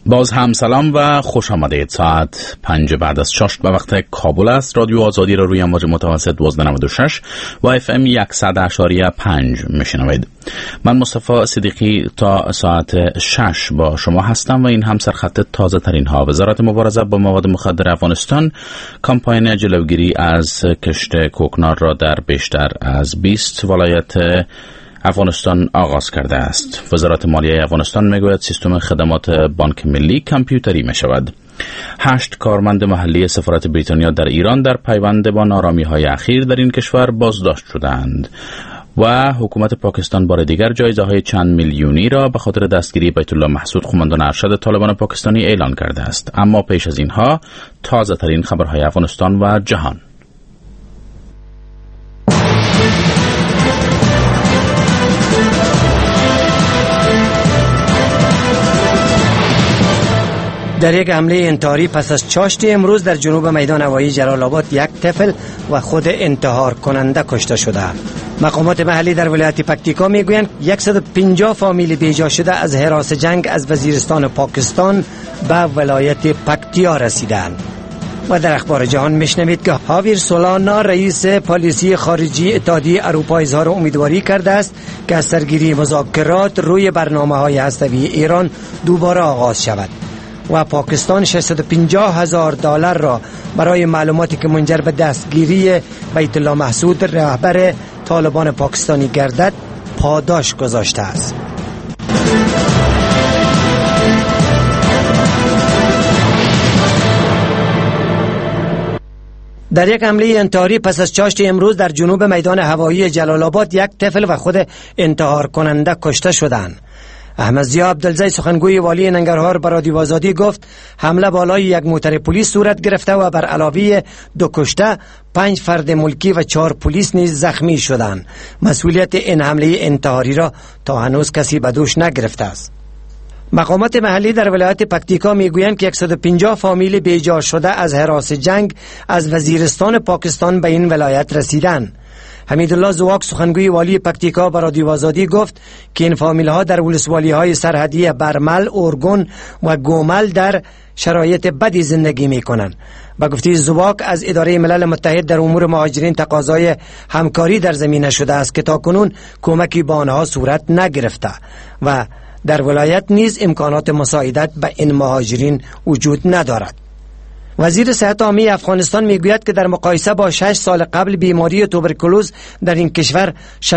باز هم سلام و خوش آمدید. ساعت 5 بعد از 6 به وقت کابل است. رادیو آزادی را روی امواج متوسط 1296 و FM 100.5 میشنوید. من مصطفی صدیقی تا ساعت 6 با شما هستم و این هم سرخط تازه ترین ها. وزارت مبارزه با مواد مخدر افغانستان کمپاین جلوگیری از کشت کوکنار را در بیشتر از 20 ولایت افغانستان آغاز کرده است. وزارت مالیه افغانستان میگوید سیستم خدمات بانک ملی کامپیوتری می شود. 8 کارمند محلی سفارت بریتانیا در ایران در پیوند با نارامی‌های اخیر در این کشور بازداشت شدند و حکومت پاکستان بار دیگر جایزه های چند میلیونی را به خاطر دستگیری بیت الله محسود قماندان ارشد طالبان پاکستانی اعلان کرده است. اما پیش از اینها تازه ترین خبرهای افغانستان و جهان. در یک حمله انتحاری پس از چاشت امروز در جنوب میدان هوایی جلال آباد یک طفل و خود انتحار کننده کشته شده. مقامات محلی در ولایت پکتیکا میگویند 150 فامیل بیجا شده از هراس جنگ از وزیرستان پاکستان به ولایت پکتیا رسیدند. و در اخبار جهان میشنوید که هاویر سولانا رئیس پالیسی خارجی اتحادیه اروپا اظهار امیدواری کرده است که از سرگیری مذاکرات روی برنامه‌های هسته‌ای ایران دوباره آغاز شود. و پاکستان $650,000 را برای معلوماتی که منجر به دستگیری بیت الله محسود رهبر طالبان پاکستانی گردد پاداش گذاشته است. در یک حمله انتحاری پس از چاشت امروز در جنوب میدان هوایی جلال آباد یک طفل و خود انتحار کننده کشته شدند. احمد ضیا عبدالزی سخنگوی والی ننگرهار به رادیو آزادی گفت حمله بالای یک موتر پلیس صورت گرفته و بر علاوه 2 کشته 5 فرد ملکی و 4 پلیس نیز زخمی شدند. مسئولیت این حمله انتحاری را تا هنوز کسی به دوش نگرفته است. مقامات محلی در ولایت پکتیکا میگویند که 150 فامیل بیجا شده از هراس جنگ از وزیرستان پاکستان به این ولایت رسیدند. حمیدالله زواک سخنگوی والی پکتیکا به رادیو آزادی گفت که این فامیل ها در ولسوالی های سرحدی برمل، اورگون و گومل در شرایط بدی زندگی می کنند. به گفته زواک از اداره ملل متحد در امور مهاجرین تقاضای همکاری در زمینه شده است که تاکنون کمکی به آنها صورت نگرفته و در ولایت نیز امکانات مساعدت به این مهاجرین وجود ندارد. وزیر صحت عامه افغانستان میگوید که در مقایسه با 6 سال قبل بیماری توبرکولوز در این کشور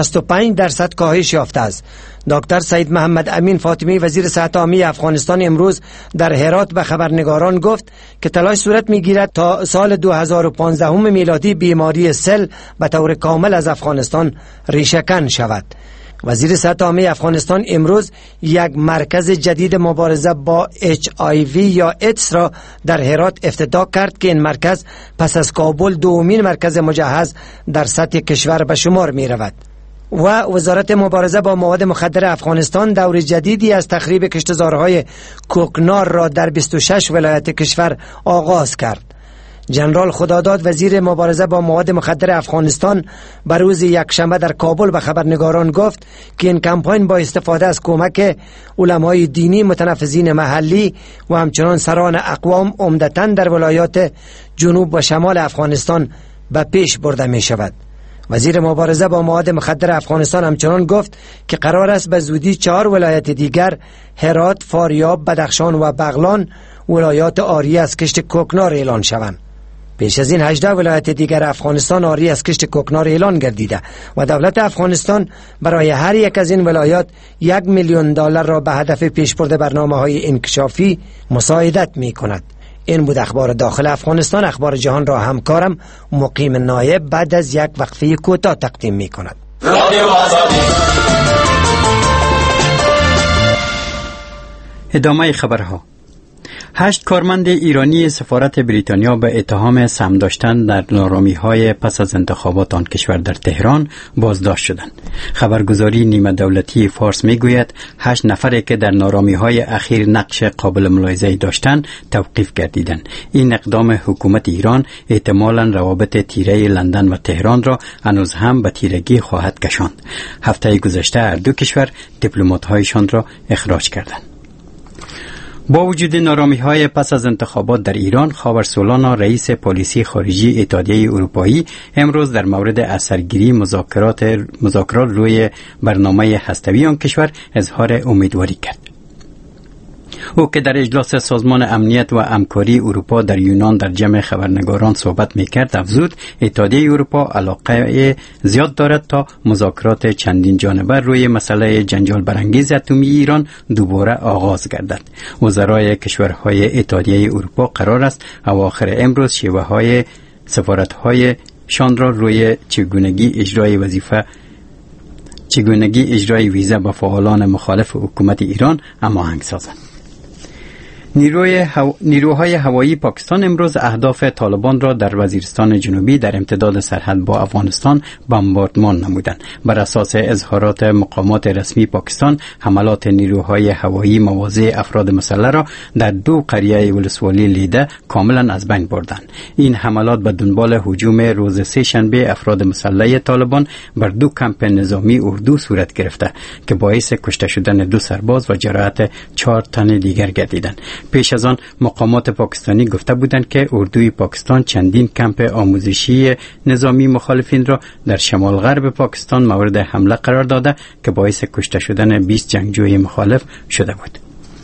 65% کاهش یافته است. دکتر سید محمد امین فاطمی وزیر صحت عامه افغانستان امروز در هرات به خبرنگاران گفت که تلاش صورت میگیرد تا سال 2015 میلادی بیماری سل به طور کامل از افغانستان ریشه‌کن شود. وزیر صحت عامه افغانستان امروز یک مرکز جدید مبارزه با HIV یا ایدز را در هرات افتتاح کرد که این مرکز پس از کابل دومین مرکز مجهز در سطح کشور به شمار می رود. و وزارت مبارزه با مواد مخدر افغانستان دور جدیدی از تخریب کشتزارهای کوکنار را در 26 ولایت کشور آغاز کرد. جنرال خداداد وزیر مبارزه با مواد مخدر افغانستان بر روز یکشنبه در کابل به خبرنگاران گفت که این کمپاین با استفاده از کمک علمای دینی، متنفذین محلی و همچنان سران اقوام عمدتاً در ولایات جنوب و شمال افغانستان به پیش برده می شود. وزیر مبارزه با مواد مخدر افغانستان همچنان گفت که قرار است به زودی 4 ولایت دیگر هرات، فاریاب، بدخشان و بغلان ولایات عاری از کشت کوکنار اعلان شوند. پیش از این 18 ولایت دیگر افغانستان عاری از کشت کوکنار اعلان گردیده و دولت افغانستان برای هر یک از این ولایات $1 میلیون را به هدف پیشبرد برنامه‌های انکشافی مساعدت می‌کند. این بود اخبار داخل افغانستان. اخبار جهان را همکارم مقیم نایب بعد از یک وقفه کوتاه تقدیم می‌کند. ادامه خبرها. 8 کارمند ایرانی سفارت بریتانیا به اتهام سهم داشتن در نارامی‌های پس از انتخابات آن کشور در تهران بازداشت شدند. خبرگزاری نیمه دولتی فارس میگوید 8 نفری که در نارامی‌های اخیر نقش قابل ملاحظه‌ای داشتند توقیف گردیدند. این اقدام حکومت ایران احتمالاً روابط تیره لندن و تهران را هنوز هم به تیرگی خواهد کشاند. هفته گذشته هر دو کشور دیپلمات‌هایشان را اخراج کردند. با وجود نارامی‌های پس از انتخابات در ایران، خاور سولانا رئیس پالیسی خارجی اتحادیه اروپایی امروز در مورد اثرگیری مذاکرات روی برنامه هسته‌ای آن کشور اظهار امیدواری کرد. او که در اجلاس سازمان امنیت و همکاری اروپا در یونان در جمع خبرنگاران صحبت می‌کرد، افزود اتحادیه اروپا علاقه زیاد دارد تا مذاکرات چندین جانبه روی مسئله جنجال برانگیز اتمی ایران دوباره آغاز گردد. وزرای کشورهای اتحادیه اروپا قرار است اواخر امروز شیوه‌های سفارت‌هایشان را روی چگونگی اجرای ویزا به فعالان مخالف حکومت ایران هماهنگ سازند. نیروهای هوایی پاکستان امروز اهداف طالبان را در وزیرستان جنوبی در امتداد سرحد با افغانستان بمباردمان نمودند. بر اساس اظهارات مقامات رسمی پاکستان، حملات نیروهای هوایی مواضع افراد مسلح را در 2 قریه ولسوالی لیده کاملا از بین بردند. این حملات به دنبال هجوم روز سه‌شنبه افراد مسلح طالبان بر 2 کمپ نظامی اردو صورت گرفته که باعث کشته شدن 2 سرباز و جراحت 4 تن دیگر گردیدند. پیش از آن مقامات پاکستانی گفته بودند که اردوی پاکستان چندین کمپ آموزشی نظامی مخالفین را در شمال غرب پاکستان مورد حمله قرار داده که باعث کشته شدن 20 جنگجوی مخالف شده بود.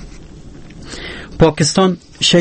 پاکستان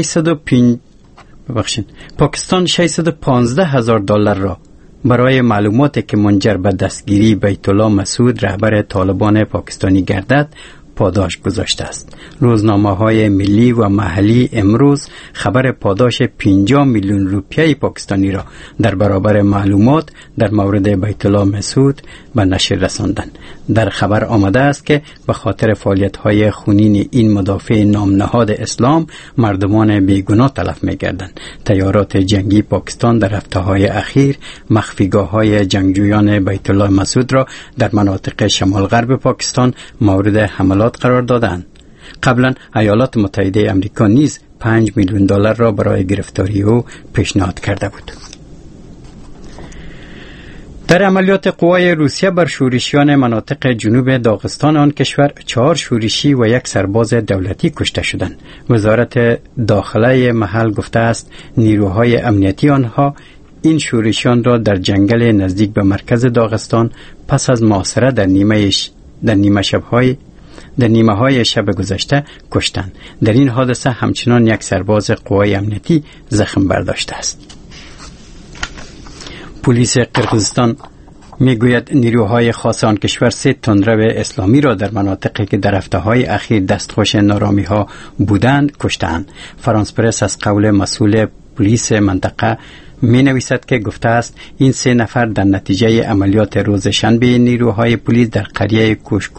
615,000 دلار را برای معلوماتی که منجر به دستگیری بیت الله مسعود رهبر طالبان پاکستانی گردد پاداش گذاشته است. روزنامه‌های ملی و محلی امروز خبر پاداش 50 میلیون روپیه پاکستانی را در برابر معلومات در مورد بیت الله مسعود به نشر رساندند. در خبر آمده است که به خاطر فعالیت‌های خونین این مدافع نامنهاد اسلام مردمان بیگناه تلف می‌گردند. تیارات جنگی پاکستان در هفته‌های اخیر مخفیگاه‌های جنگجویان بیت الله مسعود را در مناطق شمال غرب پاکستان مورد حملات قرار دادند. قبلا ایالات متحده آمریکا نیز 5 میلیون دلار را برای گرفتاری او پیشنهاد کرده بود. در عملیات قوای روسیه بر شورشیان مناطق جنوب داغستان آن کشور 4 شورشی و 1 سرباز دولتی کشته شدند. وزارت داخله محل گفته است نیروهای امنیتی آنها این شورشیان را در جنگل نزدیک به مرکز داغستان پس از محاصره در نیمه های شب گذشته کشتند. در این حادثه همچنان 1 سرباز قوای امنیتی زخم برداشته است. پلیس قرقیزستان میگوید نیروهای خاص آن کشور 3 تندرو اسلامی را در مناطقی که در هفته‌های اخیر دستخوش نارامی‌ها بودند کشتند. فرانس پرس از قول مسئول پلیس منطقه می نویسد که گفته است این 3 نفر در نتیجه عملیات روز شنبه نیروهای پلیس در قریه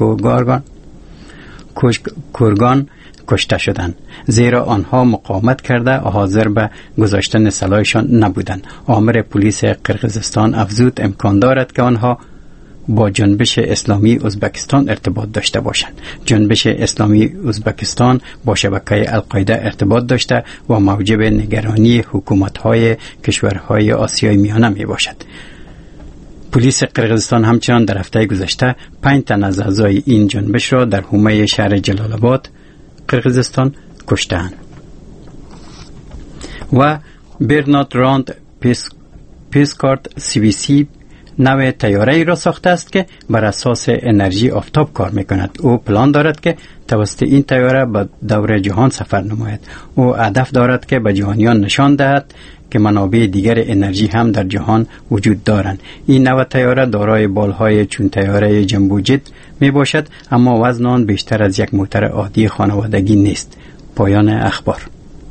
کورگان کشته شدند، زیرا آنها مقاومت کرده و حاضر به گذاشتن سلاحشان نبودند. آمر پلیس قرقیزستان افزود امکان دارد که آنها با جنبش اسلامی ازبکستان ارتباط داشته باشند. جنبش اسلامی ازبکستان با شبکه القاعده ارتباط داشته و موجب نگرانی حکومت‌های کشورهای آسیای میانه می باشد. پلیس قرقیزستان همچنان در هفته گذشته 5 تن از اعضای این جنبش را در حومه شهر جلال آباد قرقیزستان کشتند. و برنارد راند پیسکارت CBC نوع طیاره‌ای را ساخته است که بر اساس انرژی آفتاب کار می‌کند. او پلان دارد که توسط این طیاره به دور جهان سفر نماید. او هدف دارد که به جهانیان نشان دهد که منابع دیگر انرژی هم در جهان وجود دارند. این نوع طیاره دارای بالهای چون طیاره جنبو جت می باشد، اما وزن آن بیشتر از 1 موتر عادی خانوادگی نیست. پایان اخبار.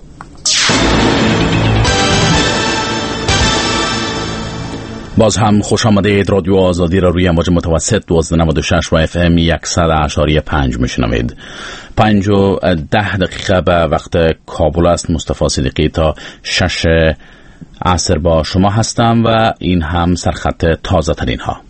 باز هم خوش آمدید. رادیو آزادی را روی امواج متوسط 1296 و FM 100.5 میشنوید. 5:10 به وقت کابل است. مصطفی صدیقی تا 6 عصر با شما هستم و این هم سرخط تازه ترین ها.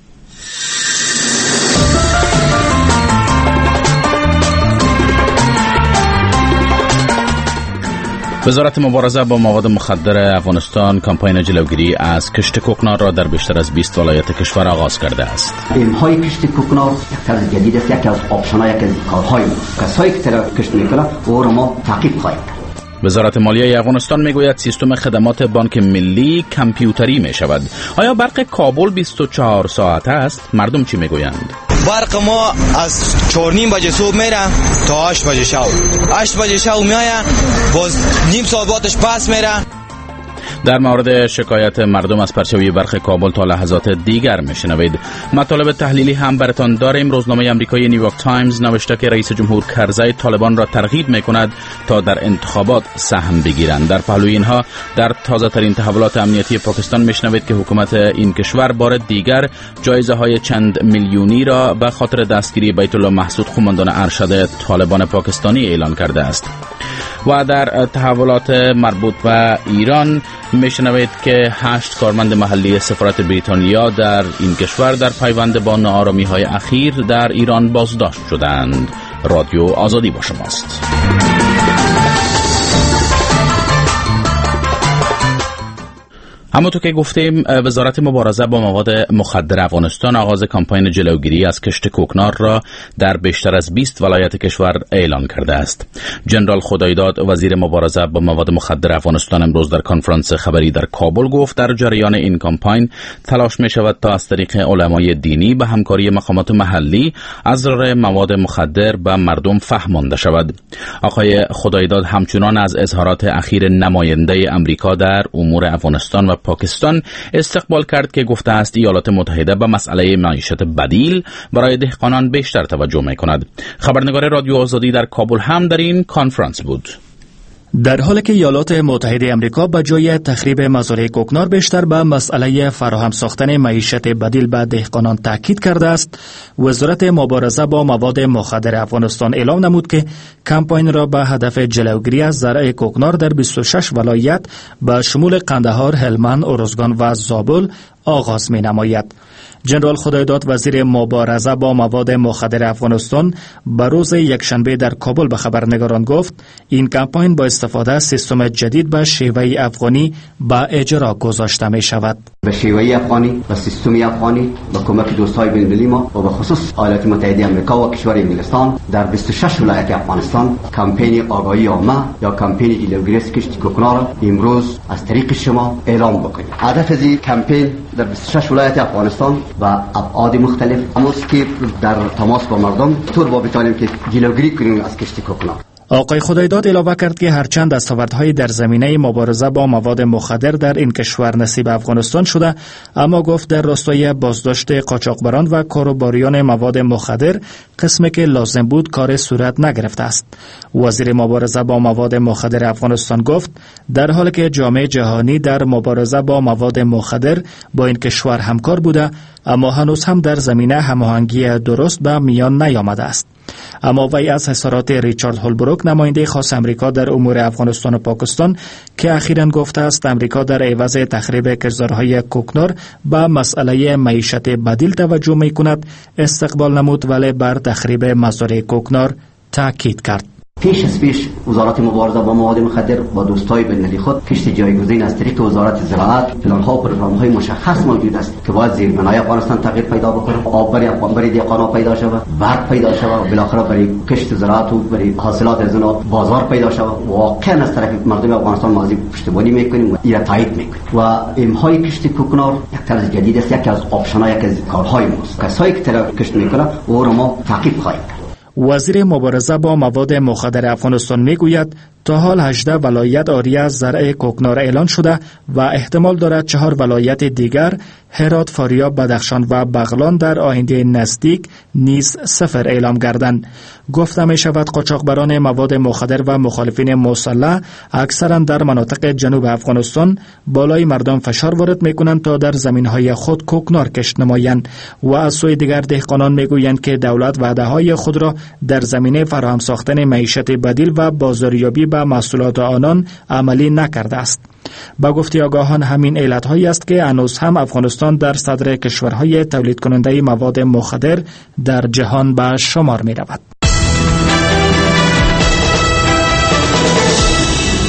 وزارت مبارزه با مواد مخدر افغانستان کمپاین جلوگیری از کشت کوکنار را در بیشتر از 20 ولایت کشور آغاز کرده است. امهای کشت کوکنار یک طرز جدید است، یکی از آپشن‌های یک از کارهای کسایی که کشت میکنند او را ما تعقیب خواهیم کرد. وزارت مالیه افغانستان میگوید سیستم خدمات بانک ملی کامپیوتری می شود. آیا برق کابل 24 ساعت است؟ مردم چی میگویند؟ برق ما از 4:30 بجه صبح میره تا 8 بجه شب. 8 بجه شب میایه باز نیم ساعت بعدش پس میره. در مورد شکایت مردم از پرچاوی برق کابل تا لحظات دیگر میشنوید. مطالب تحلیلی هم براتان داریم. روزنامه آمریکایی نیویورک تایمز نوشته که رئیس جمهور کرزی طالبان را ترغیب میکند تا در انتخابات سهم بگیرند. در پهلوی اینها در تازه ترین تحولات امنیتی پاکستان میشنوید که حکومت این کشور بار دیگر جایزه های چند میلیونی را به خاطر دستگیری بیت الله محسود قماندان ارشد طالبان پاکستانی اعلان کرده است. و در تحولات مربوط به ایران میشنوید که 8 کارمند محلی سفارت بریتانیا در این کشور در پیوند با ناآرامی‌های اخیر در ایران بازداشت شدند. رادیو آزادی با شماست. همونطور که گفتیم وزارت مبارزه با مواد مخدر افغانستان آغاز کمپاین جلوگیری از کشت کوکنار را در بیشتر از 20 ولایت کشور اعلان کرده است. جنرال خدایداد وزیر مبارزه با مواد مخدر افغانستان امروز در کنفرانس خبری در کابل گفت در جریان این کمپاین تلاش می شود تا از طریق علمای دینی به همکاری مقامات محلی از ضرر مواد مخدر به مردم فهمانده شود. آقای خدایداد همچنان از اظهارات اخیر نماینده امریکا در امور افغانستان و پاکستان استقبال کرد که گفته است ایالات متحده به مسئله معیشت بدیل برای دهقانان بیشتر توجه می کند. خبرنگار رادیو آزادی در کابل هم در این کنفرانس بود. در حالی که ایالات متحده آمریکا به جای تخریب مزارع کوکنار بیشتر به مسئله فراهم ساختن معیشت بدیل به دهقانان تاکید کرده است، وزارت مبارزه با مواد مخدر افغانستان اعلام نمود که کمپاین را به هدف جلوگیری از زرع کوکنار در 26 ولایت به شمول قندهار، هلمند، ارزگان و زابل آغاز می نماید. جنرال خدایداد وزیر مبارزه با مواد مخدر افغانستان به روز یکشنبه در کابل به خبرنگاران گفت این کمپاین با استفاده از سیستم جدید به شیوه افغانی به اجرا گذاشته می شود. به شیوه افغانی و سیستم افغانی با کمک دوستای بین‌المللی ما و به خصوص ایالات متحده آمریکا و کشور انگلستان در 26 ولایت افغانستان کمپین آگاهی عامه یا کمپین جلوگیری از کشت کوکنار امروز از طریق شما اعلام بکنیم. هدف از این کمپین در 26 ولایت افغانستان و ابعاد مختلف امروز که در تماس با مردم طور با بتانیم که جلوگیری کنیم از کشت کوکنار. آقای خدایداد علاوه کرد که هرچند دستاوردهای در زمینه مبارزه با مواد مخدر در این کشور نصیب افغانستان شده، اما گفت در راستای بازداشت قاچاقبران و کاروباریان مواد مخدر قسمی که لازم بود کار صورت نگرفته است. وزیر مبارزه با مواد مخدر افغانستان گفت در حالی که جامعه جهانی در مبارزه با مواد مخدر با این کشور همکار بوده، اما هنوز هم در زمینه هماهنگی درست به میان نیامده است. اما وی از اظهارات ریچارد هولبروک نماینده خاص امریکا در امور افغانستان و پاکستان که اخیراً گفته است امریکا در عوض تخریب کشاورزی کوکنار به مسئله معیشت بدیل توجه می کند استقبال نمود، ولی بر تخریب مزارع کوکنار تاکید کرد. پیش از پیش وزارت مبارزه با مواد مخدر با دوستای بین‌المللی خود کشت جایگزین از طریق وزارت زراعت پلن‌ها و پروگرام‌های مشخص موجود است که باید زیربنای افغانستان تغییر پیدا بکنه، آب برای دهقانا پیدا شود، برق پیدا شود و بالاخره برای کشت زراعت و برای حاصلات از اونها بازار پیدا شود. واقعا از طرف مردم افغانستان ما پشتیبانی میکنیم و ایرا تایید میکنیم. و امهای کشت کوکنار یک طرز جدید است، یکی از آپشن‌های یک از کارهای ماست. کسایی که کشت میکنن او را ما تعقیب خواهیم کرد. وزیر مبارزه با مواد مخدر افغانستان میگوید تا حال 18 ولایت عاری از زرع کوکنار اعلان شده و احتمال دارد 4 ولایت دیگر هرات، فاریاب، بدخشان و بغلان در آینده نزدیک نیز صفر اعلام گردند. گفته می شود قاچاقبران مواد مخدر و مخالفین مسلح اکثرا در مناطق جنوب افغانستان بالای مردم فشار وارد می کنند تا در زمینهای خود کوکنار کشت نمایند و از سوی دیگر دهقانان می گویند که دولت وعده های خود را در زمینه فراهم ساختن معیشت بدیل و بازاریابی به محصولات آنان عملی نکرده است. با گفته آگاهان همین علت‌هایی است که هنوز هم افغانستان در صدر کشورهای تولید کننده مواد مخدر در جهان به شمار می رود.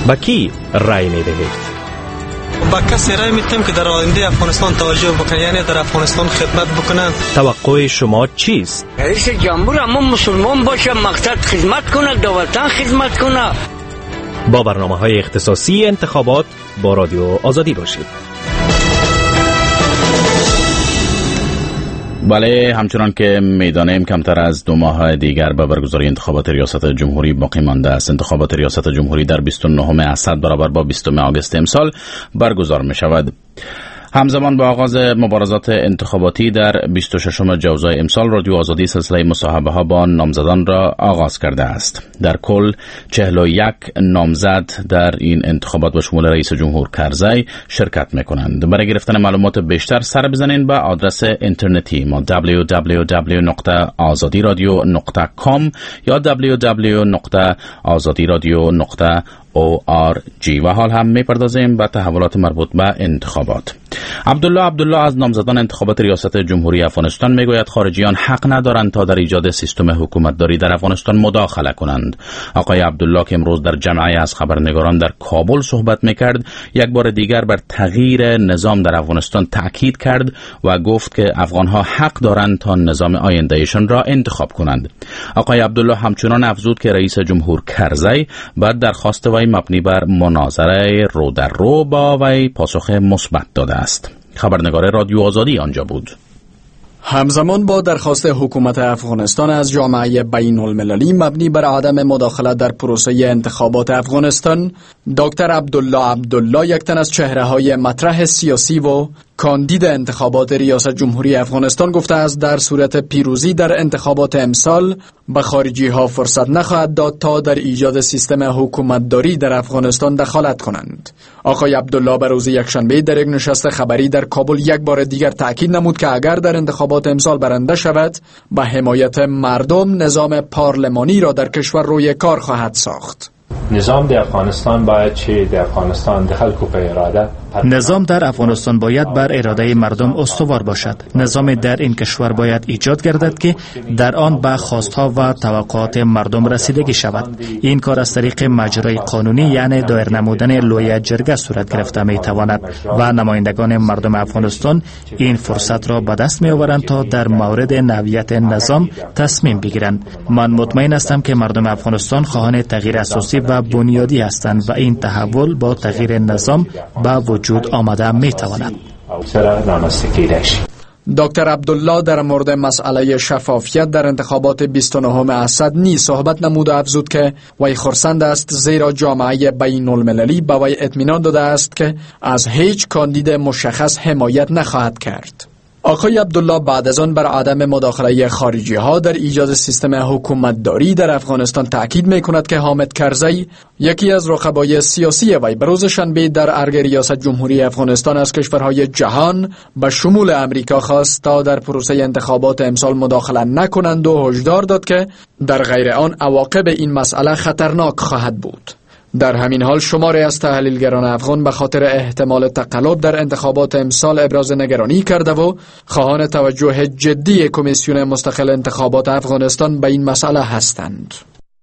به کی رای می‌دهید؟ با کسی رای می‌دیم که در آینده افغانستان توجه بکنه، یعنی در افغانستان خدمت بکنه. توقع شما چیست؟ رئیس جمهور اما مسلمان باشه، مقصد خدمت کنه، دو وطن خدمت کنه. با برنامه‌های اختصاصی انتخابات با رادیو آزادی باشید. بله، همچنان که میدانیم کمتر از 2 ماه دیگر به برگزاری انتخابات ریاست جمهوری باقی مانده است. انتخابات ریاست جمهوری در 29 اسد برابر با 20 آگوست امسال برگزار می شود. همزمان با آغاز مبارزات انتخاباتی در 26 جوزای امسال، رادیو آزادی سلسله مصاحبه ها با نامزدان را آغاز کرده است. در کل 41 نامزد در این انتخابات به شمول رئیس جمهور کرزی شرکت می‌کنند. برای گرفتن معلومات بیشتر سر بزنید به آدرس اینترنتی ما www.azadiradio.com یا www.azadiradio.org. و حال هم می‌پردازیم به تحولات مربوط به انتخابات. عبدالله از نامزدان انتخابات ریاست جمهوری افغانستان میگوید خارجیان حق ندارند تا در ایجاد سیستم حکومتداری در افغانستان مداخله کنند. آقای عبدالله که امروز در جمعی از خبرنگاران در کابل صحبت میکرد، یک بار دیگر بر تغییر نظام در افغانستان تاکید کرد و گفت که افغانها حق دارند تا نظام آیندهشان را انتخاب کنند. آقای عبدالله همچنان افزود که رئیس جمهور کرزی بعد درخواست وی مبنی بر مناظره رو در رو با وی پاسخ مثبت داده است. خبرنگار رادیو آزادی آنجا بود. همزمان با درخواست حکومت افغانستان از جامعه بین المللی مبنی بر عدم مداخله در پروسه انتخابات افغانستان، دکتر عبدالله یک تن از چهره‌های مطرح سیاسی و کاندید انتخابات ریاست جمهوری افغانستان گفته است در صورت پیروزی در انتخابات امسال به خارجی ها فرصت نخواهد داد تا در ایجاد سیستم حکومتداری در افغانستان دخالت کنند. آقای عبدالله به روز یکشنبه در یک نشست خبری در کابل یک بار دیگر تاکید نمود که اگر در انتخابات امسال برنده شود، به حمایت مردم نظام پارلمانی را در کشور روی کار خواهد ساخت. نظام در افغانستان باید چه در افغانستان دخل کو به اراده؟ نظام در افغانستان باید بر اراده مردم استوار باشد. نظام در این کشور باید ایجاد گردد که در آن به خواستها و توقعات مردم رسیدگی شود. این کار از طریق مجرای قانونی یعنی دایر نمودن لویه جرگه صورت گرفته می تواند و نمایندگان مردم افغانستان این فرصت را به دست می آورند تا در مورد نوعیت نظام تصمیم بگیرند. من مطمئن هستم که مردم افغانستان خواهان تغییر اساسی و بنیادی هستند و این تحول با تغییر نظام به وجود آمده می تواند. دکتر عبدالله در مورد مسئله شفافیت در انتخابات 29 اسد نیز صحبت نمود و افزود که وی خرسند است زیرا جامعه بین المللی به وی اطمینان داده است که از هیچ کاندید مشخص حمایت نخواهد کرد. آقای عبدالله بعد از آن بر عدم مداخله خارجی ها در ایجاد سیستم حکومتداری در افغانستان تاکید می کند که حامد کرزی یکی از رقبای سیاسی وی به روز شنبه در ارگ ریاست جمهوری افغانستان از کشورهای جهان به شمول امریکا خواست تا در پروسه انتخابات امسال مداخله نکنند و هشدار داد که در غیر آن عواقب این مسئله خطرناک خواهد بود. در همین حال شماری از تحلیلگران افغان به خاطر احتمال تقلب در انتخابات امسال ابراز نگرانی کرده و خواهان توجه جدی کمیسیون مستقل انتخابات افغانستان به این مسئله هستند.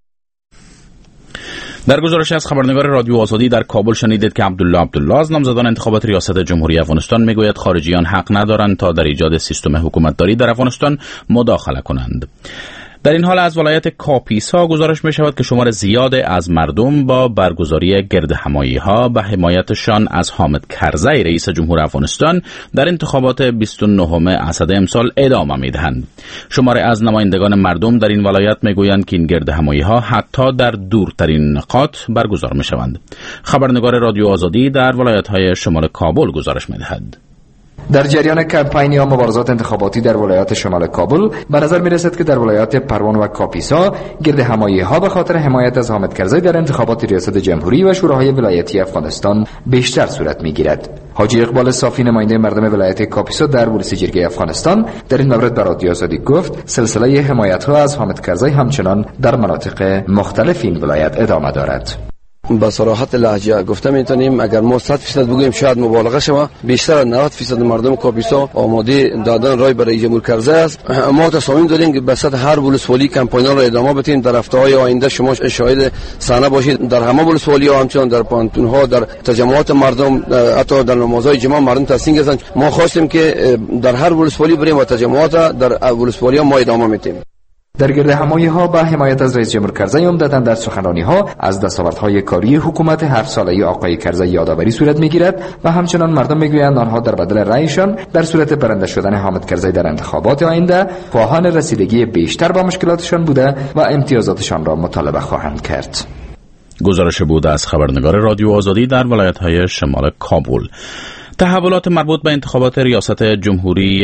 در گزارش از خبرنگار رادیو آزادی در کابل شنیدید که عبدالله از نامزدان انتخابات ریاست جمهوری افغانستان میگوید خارجیان حق ندارند تا در ایجاد سیستم حکومتداری در افغانستان مداخله کنند. در این حال از ولایت کاپیسا گزارش می شود که شمار زیاد از مردم با برگزاری گردهمایی ها به حمایتشان از حامد کرزی رئیس جمهور افغانستان در انتخابات 29 اسد امسال ادامه می دهند. شمار از نمایندگان مردم در این ولایت می گویند که این گردهمایی ها حتی در دورترین نقاط برگزار می شوند. خبرنگار رادیو آزادی در ولایت های شمال کابل گزارش می دهد. در جریان کمپاین یا مبارزات انتخاباتی در ولایات شمال کابل به نظر می رسد که در ولایات پروان و کاپیسا گردهمایی ها به خاطر حمایت از حامد کرزی در انتخابات ریاست جمهوری و شوراهای ولایتی افغانستان بیشتر صورت می گیرد. حاجی اقبال صافی نماینده مردم ولایت کاپیسا در بورس جرگه افغانستان در این مورد به رادیو آزادی گفت سلسله حمایت ها از حامد کرزی همچنان در مناطق مختلف این ولایت ادامه دارد. به صراحت لهجه گفته میتونیم اگر ما 100% بگوییم شاید مبالغه شود، بیشتر از 90% مردم کاپیسا آماده دادن رای برای جمهوری کرزی است. ما تصمیم داریم که به سطح هر ولسوالی کمپاین را ادامه بدیم. در هفته‌های آینده شما شاهد صحنه باشید در همه ولسوالی‌ها، همچنین در پانتون‌ها، در تجمعات مردم، حتی در نمازهای جمعه مردم تصمیم گرفتن. ما خواستیم که در هر ولسوالی بریم و تجمعات در ولسوالی‌ها ما ادامه میدیم. در گرد همایی‌ها به حمایت از رئیس جمهور کرزی عمدتاً در سخنرانی‌ها از دستاوردهای کاری حکومت 7 ساله آقای کرزی یادآوری صورت می‌گیرد و همچنان مردم می‌گویند آنها در بدل رأیشان در صورت برنده شدن حامد کرزی در انتخابات آینده خواهان رسیدگی بیشتر با مشکلاتشان بوده و امتیازاتشان را مطالبه خواهند کرد. گزارش بود از خبرنگار رادیو آزادی در ولایت‌های شمال کابل. تحولات مربوط به انتخابات ریاست جمهوری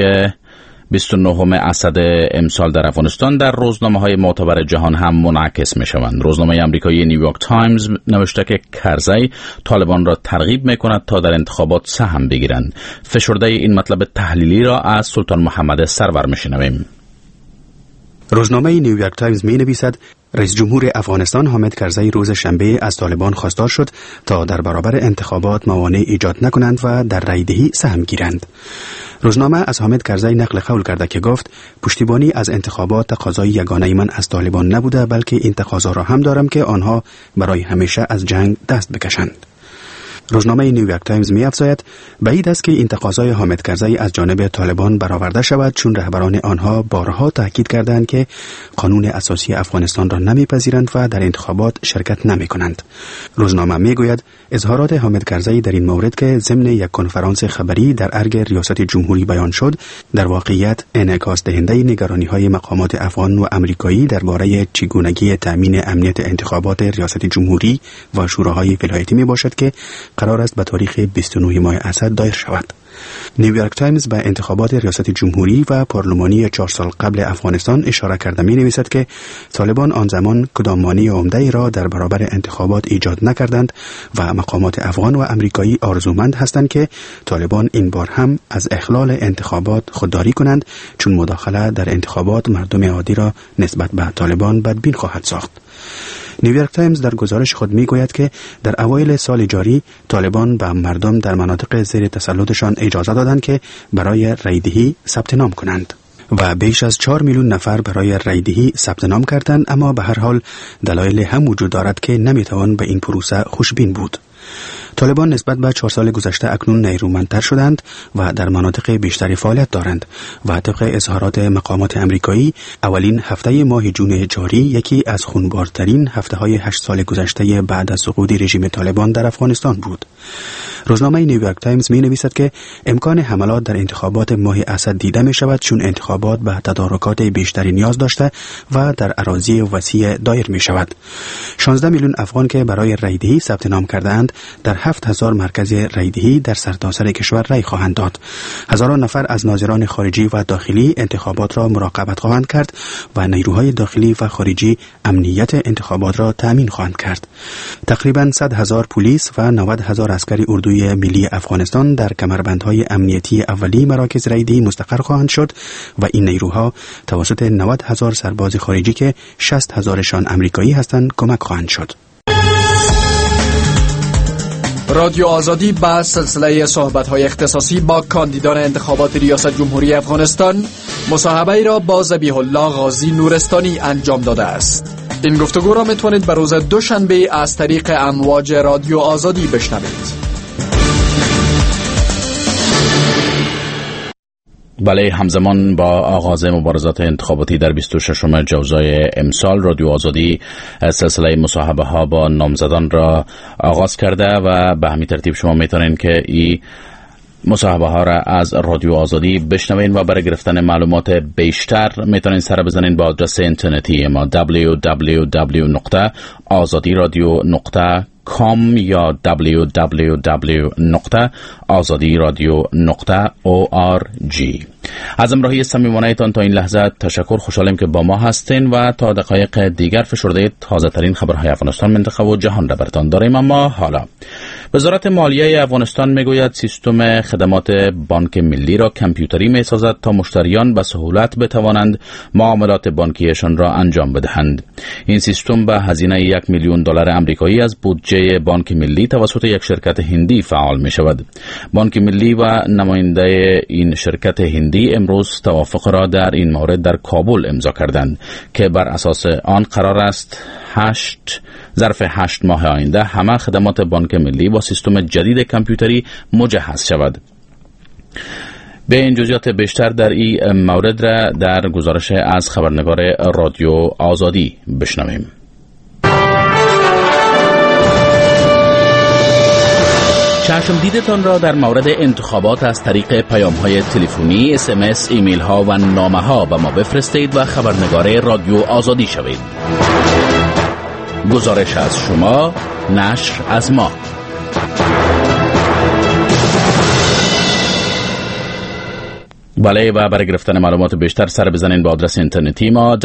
29 اسد امسال در افغانستان در روزنامه‌های معتبر جهان هم منعکس می‌شوند. روزنامه آمریکایی نیویورک تایمز نوشته که کرزی طالبان را ترغیب می‌کند تا در انتخابات سهم بگیرند. فشرده این مطلب تحلیلی را از سلطان محمد سرور می‌شنویم. روزنامه نیویورک تایمز می‌نویسد رئیس جمهور افغانستان حامد کرزی روز شنبه از طالبان خواستار شد تا در برابر انتخابات موانع ایجاد نکنند و در رأی‌دهی سهم گیرند. روزنامه از حامد کرزی نقل قول کرده که گفت پشتیبانی از انتخابات تقاضای یگانه من از طالبان نبوده، بلکه این تقاضا را هم دارم که آنها برای همیشه از جنگ دست بکشند. روزنامه نیویورک تایمز می‌افزاید بعید است که این تقاضای حامد کرزی از جانب طالبان برآورده شود، چون رهبران آنها بارها تاکید کردند که قانون اساسی افغانستان را نمی‌پذیرند و در انتخابات شرکت نمی‌کنند. روزنامه می‌گوید اظهارات حامد کرزی در این مورد که ضمن یک کنفرانس خبری در ارگ ریاست جمهوری بیان شد، در واقعیت انعکاس دهنده نگرانی‌های مقامات افغان و آمریکایی درباره چگونگی تأمین امنیت انتخابات ریاست جمهوری و شوراهای ولایتی میباشد که قرار است به تاریخ 29 ماه اسد دایر شود. نیویورک تایمز به انتخابات ریاست جمهوری و پارلمانی 4 سال قبل افغانستان اشاره کرده می‌نویسد که طالبان آن زمان کدام مانع عمده‌ای را در برابر انتخابات ایجاد نکردند و مقامات افغان و آمریکایی آرزومند هستند که طالبان این بار هم از اخلال انتخابات خودداری کنند، چون مداخله در انتخابات مردم عادی را نسبت به طالبان بدبین خواهد ساخت. نیویورک تایمز در گزارش خود میگوید که در اوایل سال جاری طالبان به مردم در مناطق زیر تسلطشان اجازه دادند که برای رایدهی ثبت نام کنند و بیش از 4 میلیون نفر برای رایدهی ثبت نام کردند، اما به هر حال دلایل هم وجود دارد که نمیتوان به این پروسه خوشبین بود. طالبان نسبت به 4 سال گذشته اکنون نیرومندتر شدند و در مناطق بیشتری فعالیت دارند و طبق اظهارات مقامات آمریکایی اولین هفته ماه جون جاری یکی از خونبارترین هفته‌های 8 سال گذشته بعد از سقوط رژیم طالبان در افغانستان بود. روزنامه نیویورک تایمز می‌نویسد که امکان حملات در انتخابات ماه اسد دیده می‌شود، چون انتخابات به تدارکات بیشتری نیاز داشته و در اراضی وسیع دایر می‌شود. 16 میلیون افغان که برای رایدهی ثبت نام کرده‌اند در 7000 مرکز رایدهی در سرتاسر کشور رای خواهند داد. هزاران نفر از ناظران خارجی و داخلی انتخابات را مراقبت خواهند کرد و نیروهای داخلی و خارجی امنیت انتخابات را تأمین خواهند کرد. تقریباً 100,000 پلیس و 90,000 عسکر اردوی ملی افغانستان در کمربندهای امنیتی اولی مراکز رایدهی مستقر خواهند شد و این نیروها توسط 90,000 سرباز خارجی که 60,000شان آمریکایی هستند کمک خواهند شد. رادیو آزادی با سلسله صحبت‌های اختصاصی با کاندیدان انتخابات ریاست جمهوری افغانستان مصاحبه‌ای را با ذبیح الله غازی نورستانی انجام داده است. این گفتگو را میتونید به روز دوشنبه از طریق امواج رادیو آزادی بشنوید. بله، همزمان با آغاز مبارزات انتخاباتی در 26 جوزای امسال رادیو آزادی سلسله مصاحبه ها با نامزدان را آغاز کرده و به همین ترتیب شما میتونید که این مصاحبه ها را از رادیو آزادی بشنوین و برای گرفتن معلومات بیشتر میتونین سر بزنین با آدرس اینترنتی ما www.azadiradio.com یا www.azadiradio.org. از امراهی صمیمانه‌تان تا این لحظه تشکر. خوشحالیم که با ما هستین و تا دقایق دیگر فشرده تازه ترین خبرهای افغانستان، منطقه و جهان را براتان داریم. اما حالا وزارت مالیه افغانستان میگوید سیستم خدمات بانک ملی را کامپیوتری میسازد تا مشتریان به سهولت بتوانند معاملات بانکیشان را انجام بدهند. این سیستم به هزینه $1,000,000 آمریکایی از بودجه بانک ملی توسط یک شرکت هندی فعال می شود. بانک ملی و نماینده این شرکت هندی امروز توافق را در این مورد در کابل امضا کردند که بر اساس آن قرار است ظرف 8 ماه آینده همه خدمات بانک ملی با سیستم جدید کامپیوتری مجهز شود. به این جزئیات بیشتر در این مورد را در گزارش از خبرنگار رادیو آزادی بشنویم. چشم دیدتان را در مورد انتخابات از طریق پیام‌های تلفنی، SMS، ایمیل‌ها و نامه‌ها به ما بفرستید و خبرنگار رادیو آزادی شوید. گزارش از شما، نشر از ما. بله، و برای گرفتن معلومات بیشتر سر بزنین به آدرس اینترنتی ما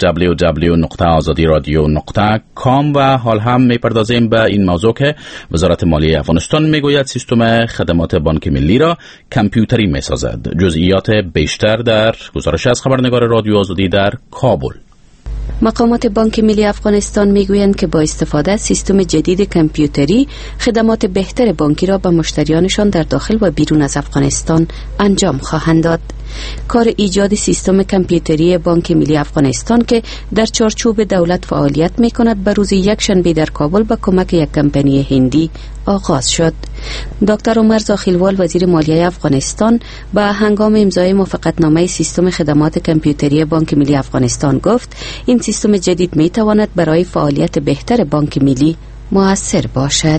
www.azadiradio.com و حال هم میپردازیم به این موضوع که وزارت مالیه افغانستان میگوید سیستم خدمات بانک ملی را کامپیوتری میسازد. جزئیات بیشتر در گزارش از خبرنگار رادیو آزادی در کابل. مقامات بانک ملی افغانستان میگویند که با استفاده از سیستم جدید کامپیوتری خدمات بهتر بانکی را به مشتریانشان در داخل و بیرون از افغانستان انجام خواهند داد. کار ایجاد سیستم کامپیوتری بانک ملی افغانستان که در چارچوب دولت فعالیت می‌کند به روز یکشنبه در کابل با کمک یک کمپانی هندی آغاز شد. دکتر عمر زاخیلوال وزیر مالیه افغانستان با هنگام امضای موافقتنامه سیستم خدمات کامپیوتری بانک ملی افغانستان گفت این سیستم جدید می‌تواند برای فعالیت بهتر بانک ملی مؤثر باشد.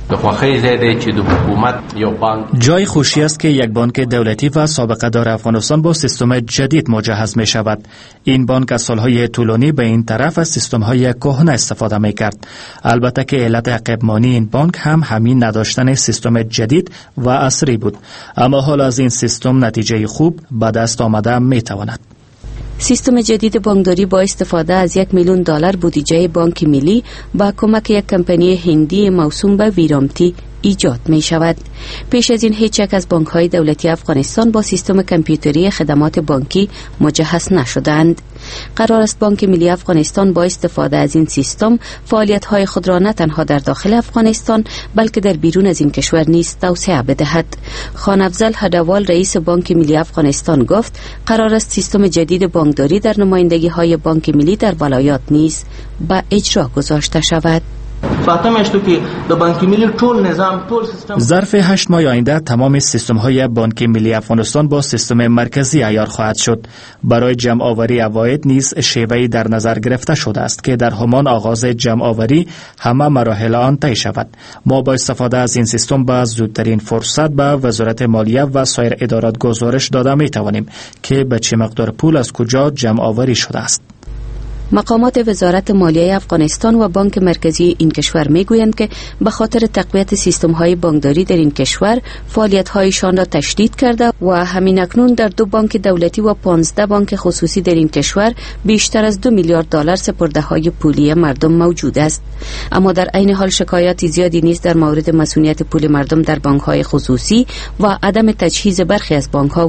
جای خوشی است که یک بانک دولتی و سابقه دار افغانستان با سیستم جدید مجهز می شود. این بانک از سالهای طولانی به این طرف از سیستم های کهنه استفاده می کرد. البته که علت عقب‌مانی این بانک هم همین نداشتن سیستم جدید و عصری بود. اما حال از این سیستم نتیجه خوب به دست آمده می تواند. سیستم جدید بانکداری با استفاده از $1,000,000 بودجه بانک ملی با کمک یک کمپانی هندی موسوم به ویرامتی ایجاد می شود. پیش از این هیچ یک از بانک های دولتی افغانستان با سیستم کامپیوتری خدمات بانکی مجهز نشدند. قرار است بانک ملی افغانستان با استفاده از این سیستم فعالیت های خود را نه تنها در داخل افغانستان بلکه در بیرون از این کشور نیز توسعه بدهد. خان افضل هدوال رئیس بانک ملی افغانستان گفت قرار است سیستم جدید بانکداری در نمایندگی های بانک ملی در ولایات نیز به اجرا گذاشته شود. ظرف 8 ماه آینده تمام سیستم های بانک ملی افغانستان با سیستم مرکزی عیار خواهد شد. برای جمع آوری عواید نیز شیوهی در نظر گرفته شده است که در همان آغاز جمع آوری همه مراحل آن طی شود. ما با استفاده از این سیستم با زودترین فرصت به وزارت مالیه و سایر ادارات گزارش داده می توانیم که به چه مقدار پول از کجا جمع آوری شده است. مقامات وزارت مالیه افغانستان و بانک مرکزی این کشور میگویند که به خاطر تقویت سیستم‌های بانکداری در این کشور فعالیت‌هایشان را تشدید کرده و همین اکنون در 2 بانک دولتی و 15 بانک خصوصی در این کشور بیشتر از $2,000,000,000 سپرده‌های پولی مردم موجود است. اما در عین حال شکایات زیادی نیز در مورد مسئولیت پول مردم در بانک‌های خصوصی و عدم تجهیز برخی از بانک‌ها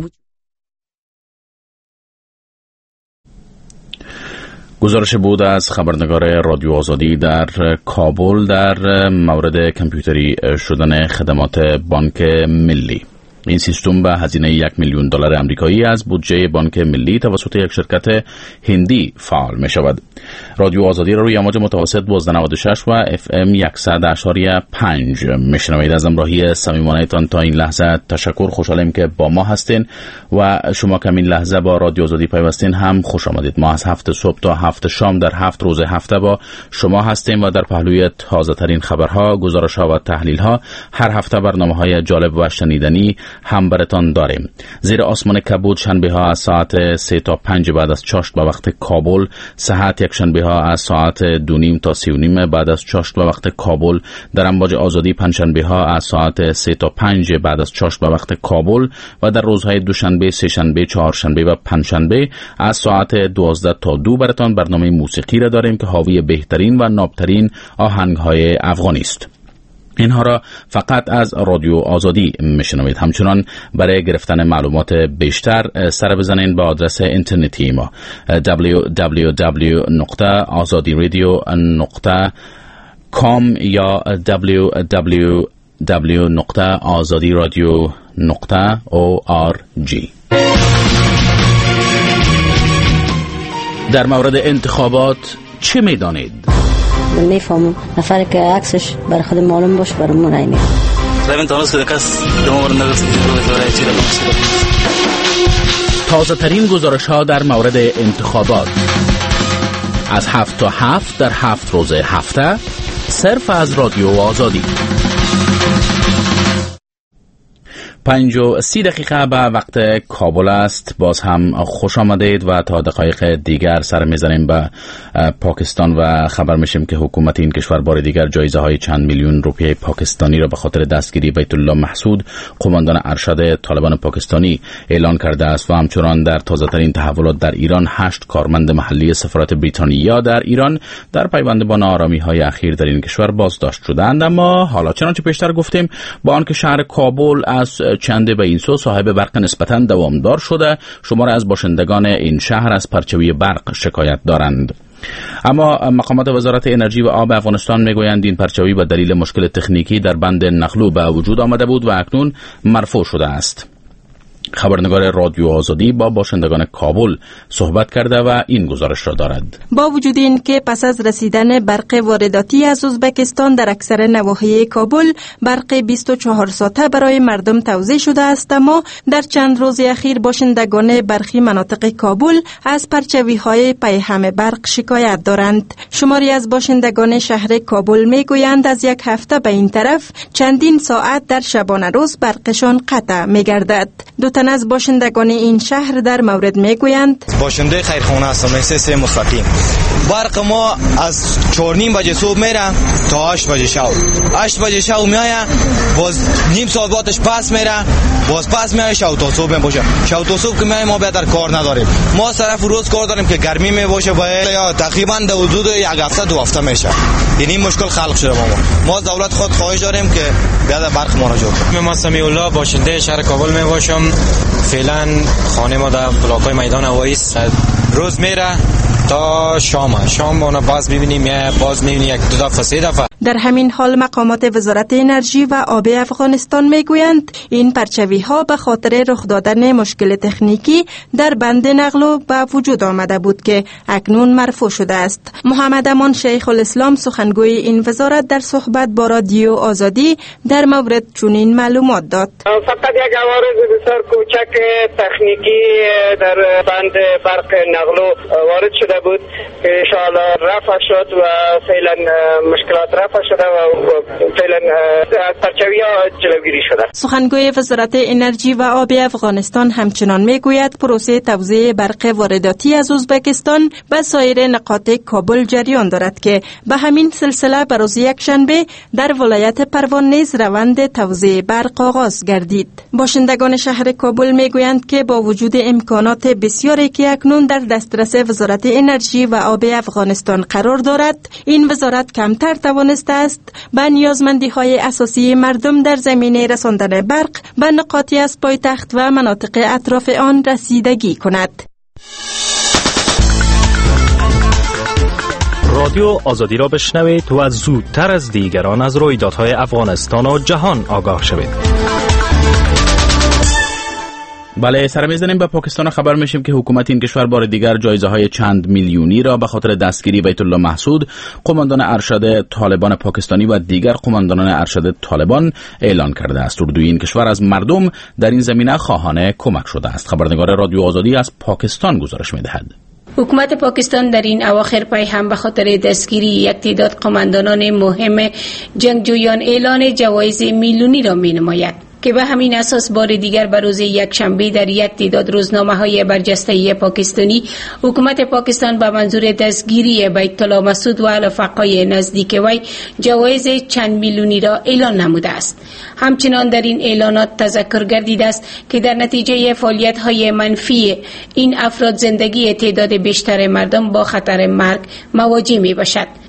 گزارش بود از خبرنگار رادیو آزادی در کابل در مورد کامپیوتری شدن خدمات بانک ملی. این سیستم به هزینه $1,000,000 آمریکایی از بودجه بانک ملی توسط یک شرکت هندی فعال می شود. رادیو آزادی را روی امواج متوسط 1296 و FM 100.5 میشنوید. از همراهی صمیمانه‌تان تا این لحظه تشکر. خوشحالیم که با ما هستین و شما که این لحظه با رادیو آزادی پیوستین هم خوش آمدید. ما از 7 صبح تا 7 شام در 7 روز هفته با شما هستیم و در پهلوی تازه ترین خبرها، گزارش‌ها و تحلیل‌ها هر هفته برنامه‌های جالب و شنیدنی هم براتان داریم. زیر آسمان کبود شنبه ها از ساعت 3 تا 5 بعد از چاشت به وقت کابل، صحت یک شنبه ها از ساعت 2:30 تا 3:30 بعد از چاشت به وقت کابل، در امواج آزادی پنجشنبه ها از ساعت 3 تا 5 بعد از چاشت به وقت کابل و در روزهای دوشنبه، سه‌شنبه، چهارشنبه و پنجشنبه از ساعت 12 تا 2 براتان برنامه موسیقی را داریم که حاوی بهترین و نابترین آهنگ‌های افغانی است. اینها را فقط از رادیو آزادی میشنوید. همچنان برای گرفتن معلومات بیشتر سر بزنید به آدرس اینترنتی ما www.azadiradio.com یا www.azadiradio.org. در مورد انتخابات چه میدانید؟ من نفهمم نفری که عکسش بر خود معلوم باشه برامون رای میده. تازه ترین گزارش ها در مورد انتخابات از 7 تا 7 در 7 روز هفته صرف از رادیو آزادی. 5:30 به وقت کابل است. باز هم خوش آمدید و تا دقایق دیگر سر میزنیم به پاکستان و خبر میشیم که حکومت این کشور بار دیگر جایزه های چند میلیون روپیه پاکستانی را به خاطر دستگیری بیت الله محسود، قماندان ارشد طالبان پاکستانی، اعلان کرده است و همچنان در تازه ترین تحولات در ایران 8 کارمند محلی سفارت بریتانیا در ایران در پیوند با ناآرامی های اخیر در این کشور بازداشت شدند. اما حالا چنانچه پیشتر گفتیم با آنکه شهر کابل از چند به این سو صاحب برق نسبتاً دوامدار شده، شمار از باشندگان این شهر از پرچوی برق شکایت دارند. اما مقامات وزارت انرژی و آب افغانستان میگویند این پرچوی به دلیل مشکل تکنیکی در بند نقلو به وجود آمده بود و اکنون مرفوع شده است. خبرنگار رادیو آزادی با باشندگان کابل صحبت کرده و این گزارش را دارد. با وجود این که پس از رسیدن برق وارداتی از ازبکستان در اکثر نواحی کابل برق 24 ساعته برای مردم توزیع شده است، اما در چند روز اخیر باشندگان برخی مناطق کابل از پرچوی‌های پیهم برق شکایت دارند. شماری از باشندگان شهر کابل میگویند از یک هفته به این طرف چندین ساعت در شبانه روز برقشان قطع میگردد. دو تن از باشندگان این شهر در مورد میگویند باشنده خیرخانه هستم، سه مستقیم. برق ما از 4:30 صبح میره تا 8 شب. 8 شب میایه، باز نیم ساعت بعدش پس میره، باز پس میایه شب تا صبح باشه. شب تا صبح که میایه ما بهتر کار نداریم. ما طرف روز کار داریم که گرمی می باشه باید یا تقریبا در حدود یک هفته 2 هفته میشه. یعنی مشکل خلق شده ما دولت خود خواهش داریم که بیاد برق ما را جور کنه. من سمیع الله باشنده شهر کابل می باشم. فعلا خانه ما در بلاک‌های میدان هوایی است. روز میره تا شام اون باز ببینیم یا باز میبینی 1-2 دفعه 3 دفعه. در همین حال مقامات وزارت انرژی و آب افغانستان میگویند این پرچوی ها به خاطر رخ دادن مشکل تکنیکی در بند نقل به وجود آمده بود که اکنون مرفوع شده است. محمد امان شیخ الاسلام سخنگوی این وزارت در صحبت با رادیو آزادی در مورد چنین معلومات داد. فقط یک عوارض بسیار کوچک تکنیکی در بند برق نقل وارد شده بود که ان شاء الله رفع شد و فعلا مشکلات رفع شده و فعلا پرچوی‌ها جلوگیری شده. سخنگوی وزارت انرژی و آب افغانستان همچنان میگوید پروسه توزیع برق وارداتی از ازبکستان به سایر نقاط کابل جریان دارد که به همین سلسله به روز یکشنبه در ولایت پروان نیز روند توزیع برق آغاز گردید. باشندگان شهر کابل میگویند که با وجود امکانات بسیاری که اکنون در دسترس وزارت انرژی و آب افغانستان قرار دارد، این وزارت کمتر توانسته است به نیازمندی‌های اساسی مردم در زمینه رساندن برق به نقاطی از پایتخت و مناطق اطراف آن رسیدگی کند. رادیو آزادی را بشنوید و زودتر از دیگران از رویدادهای افغانستان و جهان آگاه شوید. بله، سر میزنیم به پاکستان. خبر میشیم که حکومت این کشور بار دیگر جایزه های چند میلیونی را به خاطر دستگیری بیت الله محسود، قماندان ارشد طالبان پاکستانی و دیگر قماندانان ارشد طالبان اعلان کرده است. اردوی این کشور از مردم در این زمینه خواهان کمک شده است. خبرنگار رادیو آزادی از پاکستان گزارش میدهد. حکومت پاکستان در این اواخر پیهم به خاطر دستگیری یک تعداد قماندانان مهم جنگجویان اعلان جوایز میلیونی را می‌نماید که به همین اساس بار دیگر به روز یکشنبه در یک تعداد روزنامه‌های برجسته پاکستانی حکومت پاکستان به منظور دستگیری بیت الله مسعود و رفقای نزدیک وی جوایز چند میلیونی را اعلان نموده است. همچنان در این اعلانات تذکر گردیده است که در نتیجه فعالیت‌های منفی این افراد زندگی تعداد بیشتر مردم با خطر مرگ مواجه می‌باشد.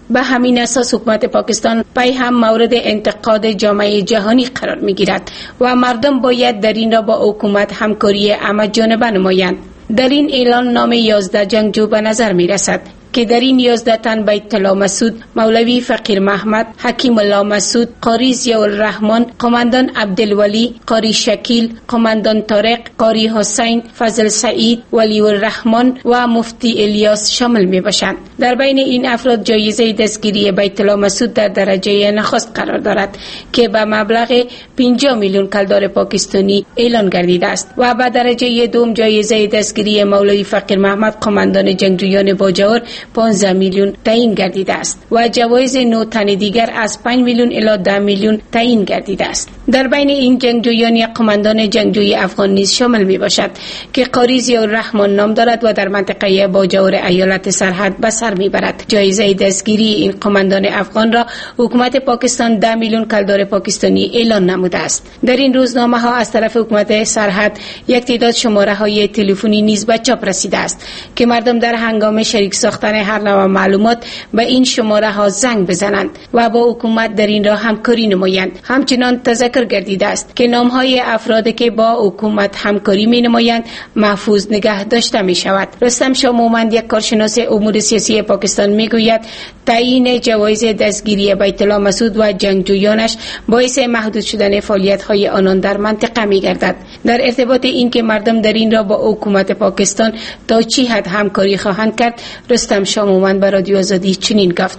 به همین اساس حکومت پاکستان پی هم مورد انتقاد جامعه جهانی قرار می گیرد و مردم باید در این را با حکومت همکاری همه‌جانبه نمایند. در این اعلان نام 11 جنگجو به نظر می رسد که در این 11 تن بیت الله مسعود، مولوی فقیر محمد، حکیم الله مسعود، قاری ضیاءالرحمن، قماندان عبدالولی، قاری شکیل، قماندان طارق، قاری حسین، فضل سعید، ولی الرحمن و مفتی الیاس شامل می باشند. در بین این افراد جایزه دستگیری بیت الله مسعود در درجه نخست قرار دارد که به مبلغ 50 میلیون کلدار پاکستانی اعلان گردیده است و به درجه دوم جایزه دستگیری مولوی فقیر محمد قماندان جنگجویان باجور 15 میلیون تعیین گردیده است و جوایز 9 تن دیگر از 5 میلیون الی 10 میلیون تعیین گردیده است. در بین این جنگجویان یک قماندان جنگجوی افغان نیز شامل می باشد که قاری ضیاءالرحمن نام دارد و در منطقه باجور ایالت سرحد به سر می برد. جایزه دستگیری این قماندان افغان را حکومت پاکستان 10 میلیون کلدار پاکستانی اعلان نموده است. در این روزنامه ها از طرف حکومت سرحد یک تعداد شماره های تلفنی نیز به چاپ رسیده است که مردم در هنگام شریک ساختن هر نوع معلومات به این شماره ها زنگ بزنند و با حکومت در این راه همکاری نمایند. همچنان تذکر گردیده است که نام های افرادی که با حکومت همکاری می نمایند محفوظ نگه داشته می شود. رستم شاه مومند، یک کارشناس امور سیاسی پاکستان، می گوید تعیین جوایز دستگیری بیت الله مسعود و جنگجویانش باعث محدود شدن فعالیت های آنان در منطقه می گردد. در ارتباط این که مردم در این را با حکومت پاکستان تا چی حد همکاری خواهند کرد، رستم شاه مومند به رادیو آزادی چنین گفت: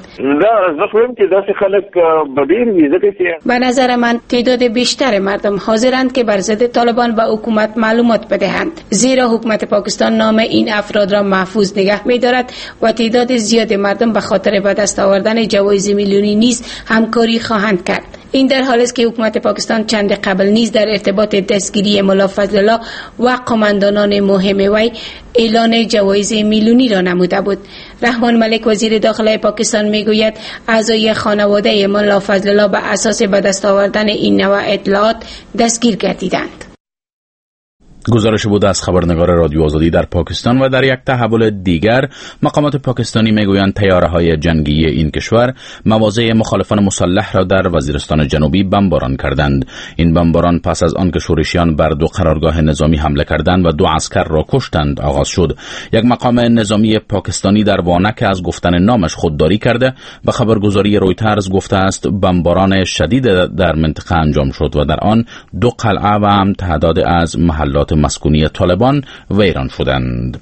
به نظر من تعداد بیشتر مردم حاضرند که بر ضد طالبان و حکومت معلومات بدهند، زیرا حکومت پاکستان نام این افراد را محفوظ نگه می‌دارد و تعداد زیاد مردم به خاطر به دست آوردن جوایز میلیونی نیز همکاری خواهند کرد. این در حالی است که حکومت پاکستان چند قبل نیز در ارتباط دستگیری ملا فضل الله و قماندانان مهم وی اعلان جوایز میلیونی را نموده بود. رحمان ملک، وزیر داخله پاکستان، میگوید اعضای خانواده ملا فضل الله به اساس به دست آوردن این نوع اطلاعات دستگیر گردیدند. گزارش بود از خبرنگار رادیو آزادی در پاکستان. و در یک تحول دیگر، مقامات پاکستانی میگویند طیاره‌های جنگی این کشور مواضع مخالفان مسلح را در وزیرستان جنوبی بمباران کردند. این بمباران پس از آن که شورشیان بر 2 قرارگاه نظامی حمله کردند و 2 عسکر را کشتند آغاز شد. یک مقام نظامی پاکستانی در وانک از گفتن نامش خودداری کرده به خبرگزاری رویترز گفته است بمباران شدید در منطقه انجام شد و در آن 2 قلعه و هم تعداد از محلات مسکونی طالبان ویران شدند.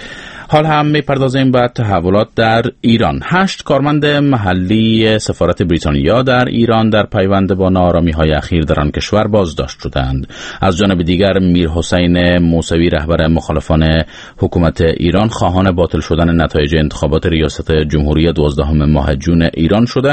حال هم می‌پردازیم به تحولات در ایران. 8 کارمند محلی سفارت بریتانیا در ایران در پیوند با ناآرامی‌های اخیر در آن کشور بازداشت شدند. از جانب دیگر میر حسین موسوی، رهبر مخالفان حکومت ایران، خواهان باطل شدن نتایج انتخابات ریاست جمهوری 12 ماه جون ایران شده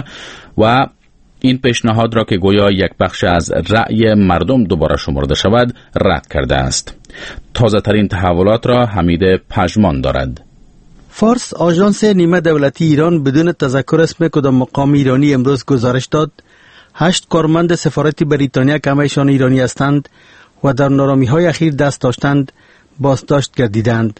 و این پیشنهاد را که گویا یک بخش از رأی مردم دوباره شمرده شود رد کرده است. تازه ترین تحولات را حمید پژمان دارد. فارس، آژانس نیمه دولتی ایران، بدون تذکر اسم کدام مقام ایرانی امروز گزارش داد 8 کارمند سفارت بریتانیا که همه‌شان ایرانی هستند و در نارامی‌های اخیر دست داشتند بازداشت گردیدند.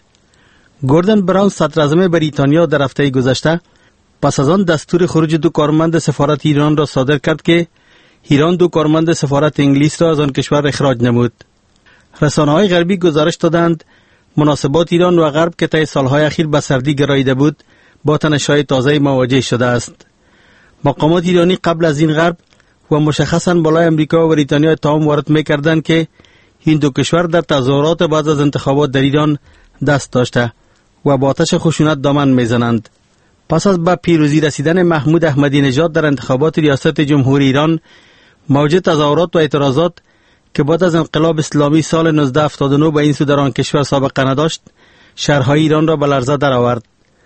گوردن براون، صدراعظم بریتانیا، در هفته گذشته پس از آن دستور خروج 2 کارمند سفارت ایران را صادر کرد که ایران 2 کارمند سفارت انگلیس را از آن کشور اخراج نمود. رسانه‌های غربی گزارش دادند مناسبات ایران و غرب که طی سالهای اخیر به سردی گراییده بود با تنش‌های تازه مواجه شده است. مقامات ایرانی قبل از این غرب و مشخصاً بالای امریکا و بریتانیا اتهام وارد می‌کردند که این 2 کشور در تظاهرات بعد از انتخابات در ایران دست داشته و با آتش خشونت دامن می‌زنند. پس از به پیروزی رسیدن محمود احمدی نژاد در انتخابات ریاست جمهوری ایران، موج تظاهرات و اعتراضات که بعد از انقلاب اسلامی سال 1979 به این سو در آن کشور سابقه نداشت، شهرهای ایران را به لرزه درآورد.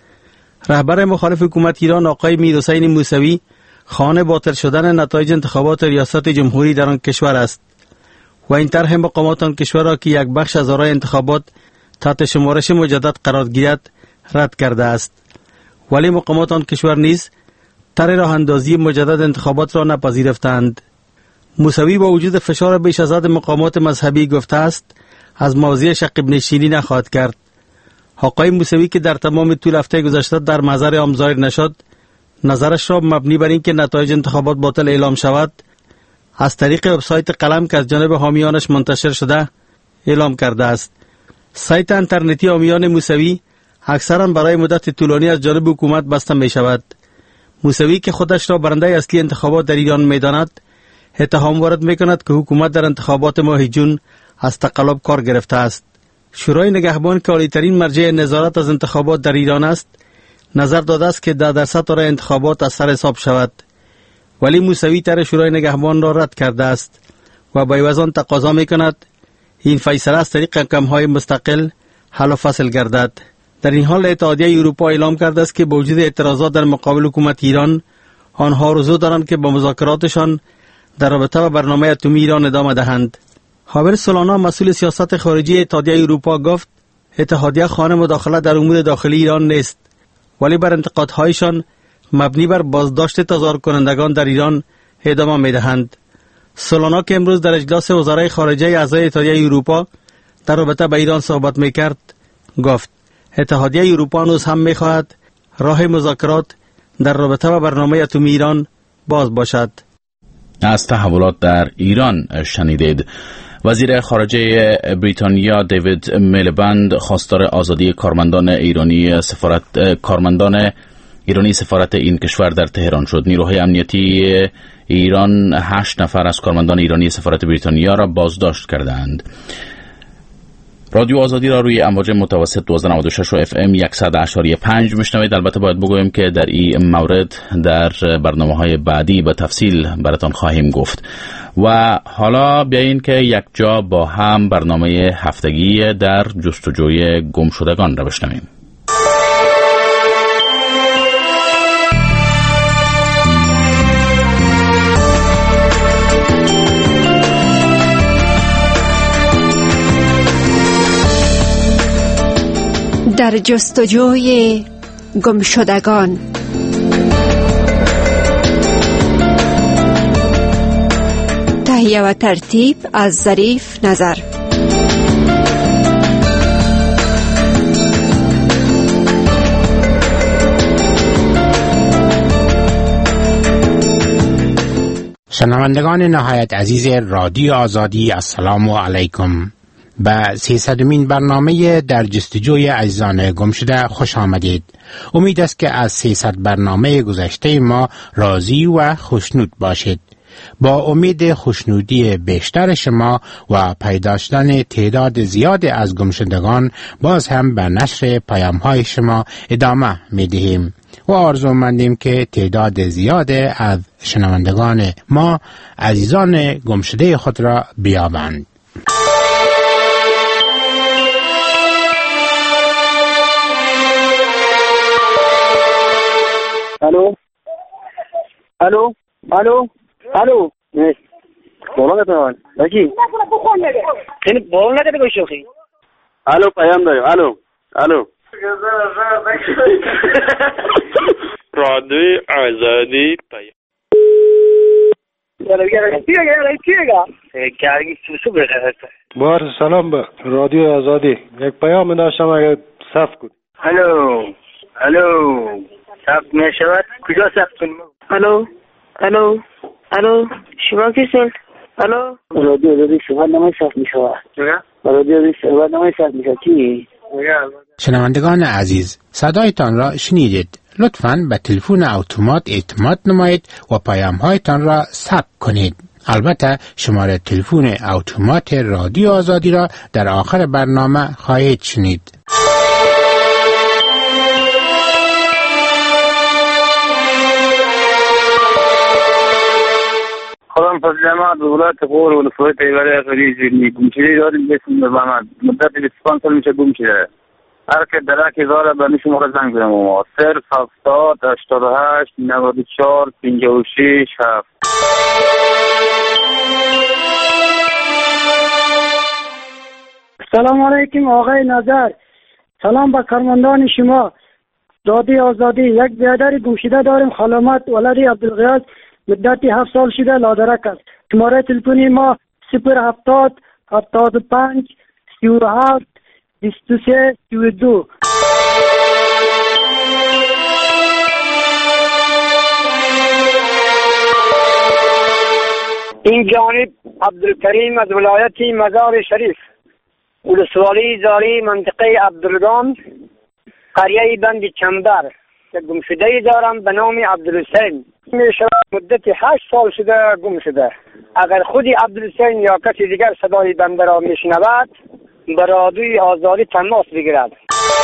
رهبر مخالف حکومت ایران آقای میر حسین موسوی خواهان باطل شدن نتایج انتخابات ریاست جمهوری در آن کشور است و این طرح مقامات آن کشور را که یک بخش از آرای انتخابات تحت شمارش مجدد قرار گیرد رد کرده است. ولی مقامات آن کشور نیز طرح راه اندازی مجدد انتخابات را نپذیرفتند. موسوی با وجود فشار بیش از حد مقامات مذهبی گفته است از موضوع شقیب نشینی نخواهد کرد. آقای موسوی که در تمام طول هفته گذشته در محضر عام ظاهر نشد، نظرش را مبنی بر اینکه نتایج انتخابات باطل اعلام شود از طریق وبسایت قلم که از جانب حامیانش منتشر شده اعلام کرده است. سایت اینترنتی حامیان موسوی اکثرا برای مدت طولانی از جانب حکومت بسته می شود. موسوی که خودش را برنده اصلی انتخابات در ایران می داند، اتهام وارد می کند که حکومت در انتخابات ماه جون از تقلب کار گرفته است. شورای نگهبان که عالی‌ترین مرجع نظارت از انتخابات در ایران است، نظر داده است که 10% را انتخابات از سر حساب شود، ولی موسوی طرح شورای نگهبان را رد کرده است و به عوض آن تقاضا می کند این فیصله از طریق حکم‌های مستقل حل و فصل گردد. در این حال اتحادیه اروپا اعلام کرده است که با وجود اعتراضات در مقابل حکومت ایران، آنها آرزو دارند که با مذاکراتشان در رابطه با برنامه اتمی ایران ادامه دهند. خاور سولانا مسئول سیاست خارجی اتحادیه اروپا گفت اتحادیه خواهان مداخله در امور داخلی ایران نیست، ولی بر انتقادهایشان مبنی بر بازداشت تظاهر کنندگان در ایران ادامه می‌دهند. سولانا که امروز در اجلاس وزرای خارجه اعضای اتحادیه اروپا در رابطه با ایران صحبت می‌کرد، گفت اتحادیه اروپا هنوز هم می‌خواهد راه مذاکرات در رابطه با برنامه اتمی ایران باز باشد. از تحولات در ایران شنیدید. وزیر خارجه بریتانیا دیوید میلیبند خواستار آزادی کارمندان ایرانی سفارت این کشور در تهران شد. نیروهای امنیتی ایران 8 نفر از کارمندان ایرانی سفارت بریتانیا را بازداشت کردند. رادیو آزادی را روی امواج متوسط 1296 و FM 100.5 میشنوید. البته باید بگویم که در این مورد در برنامه‌های بعدی به تفصیل براتون خواهیم گفت. و حالا بیایین که یک جا با هم برنامه هفتگی در جستجوی گمشدگان را بشنویم. در جستجوی گمشدگان. تهیه و ترتیب از ظریف نظر. شنوندگان نهایت عزیز رادیو آزادی، السلام علیکم. به 300مین برنامه در جستجوی عزیزان گمشده خوش آمدید. امید است که از 300 برنامه گذشته ما راضی و خوشنود باشید. با امید خوشنودی بیشتر شما و پیدا شدن تعداد زیاد از گمشدگان باز هم به نشر پیام‌های شما ادامه می‌دهیم و آرزومندیم که تعداد زیاد از شنوندگان ما عزیزان گمشده خود را بیابند. الو الو الو الو بولو نکنم بچی خیلی بولو نکنه گوشو خیلی الو پیام داریم الو رادیو آزادی پیام بار سلام به رادیو آزادی. یک پیام داشتم اگر ثبت کن. الو ثبت می شود؟ کجا ثبت کنیم؟ الو شما کسین؟ الو رادیو آزادی صحبت نمی ثبت می شود. رادیو آزادی صحبت نمی ثبت می شود. کی؟ شنوندگان عزیز، صدایتان را شنیدید. لطفاً به تلفن اتومات اعتماد نمایید و پیام‌هایتان را ثبت کنید. البته شماره تلفن اتومات رادیو آزادی را در آخر برنامه خواهید شنید. خودم فضل ما دولت قور و لفظ ایواره خریجی گمشده داریم بسیم نظامت مدت 25 سال میشه گمشده. هر که درک داره به میشون رو زنگ بزنم ما 070 88 94 56 7. سلام علیکم آقای نظر. سلام به کارمندان شما رادیو آزادی. یک برادر گمشده داریم خالمت ولدی عبدالغیاث مدت 7 سال شده لادرک است. شماره تلفنی ما 070 75 37 23 32. این جانب عبدالکریم از ولایت مزار شریف، ولسوالی زاری، منطقه عبدالرحمن، قریه بند چنبر که گمشده دارم به نام عبدالحسین. مدت 8 سال شده گم شده. اگر خودی عبدالحسین یا کسی دیگر صدای بنده را میشنود به رادیوی آزادی تماس بگیرد.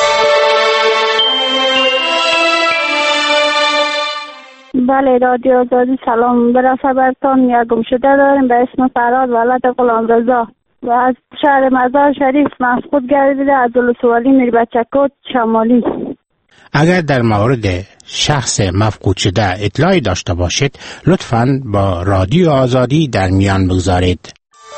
بله، رادیو آزادی سلام. برای برتان یک گم شده داریم به اسم فراد ولد غلامرضا و از شهر مزار شریف مفقود گردیده از ولسوالی میر بچک‌کوت شمالی. اگر در مورد شخص مفقود شده اطلاعی داشته باشید لطفاً با رادیو آزادی در میان بگذارید.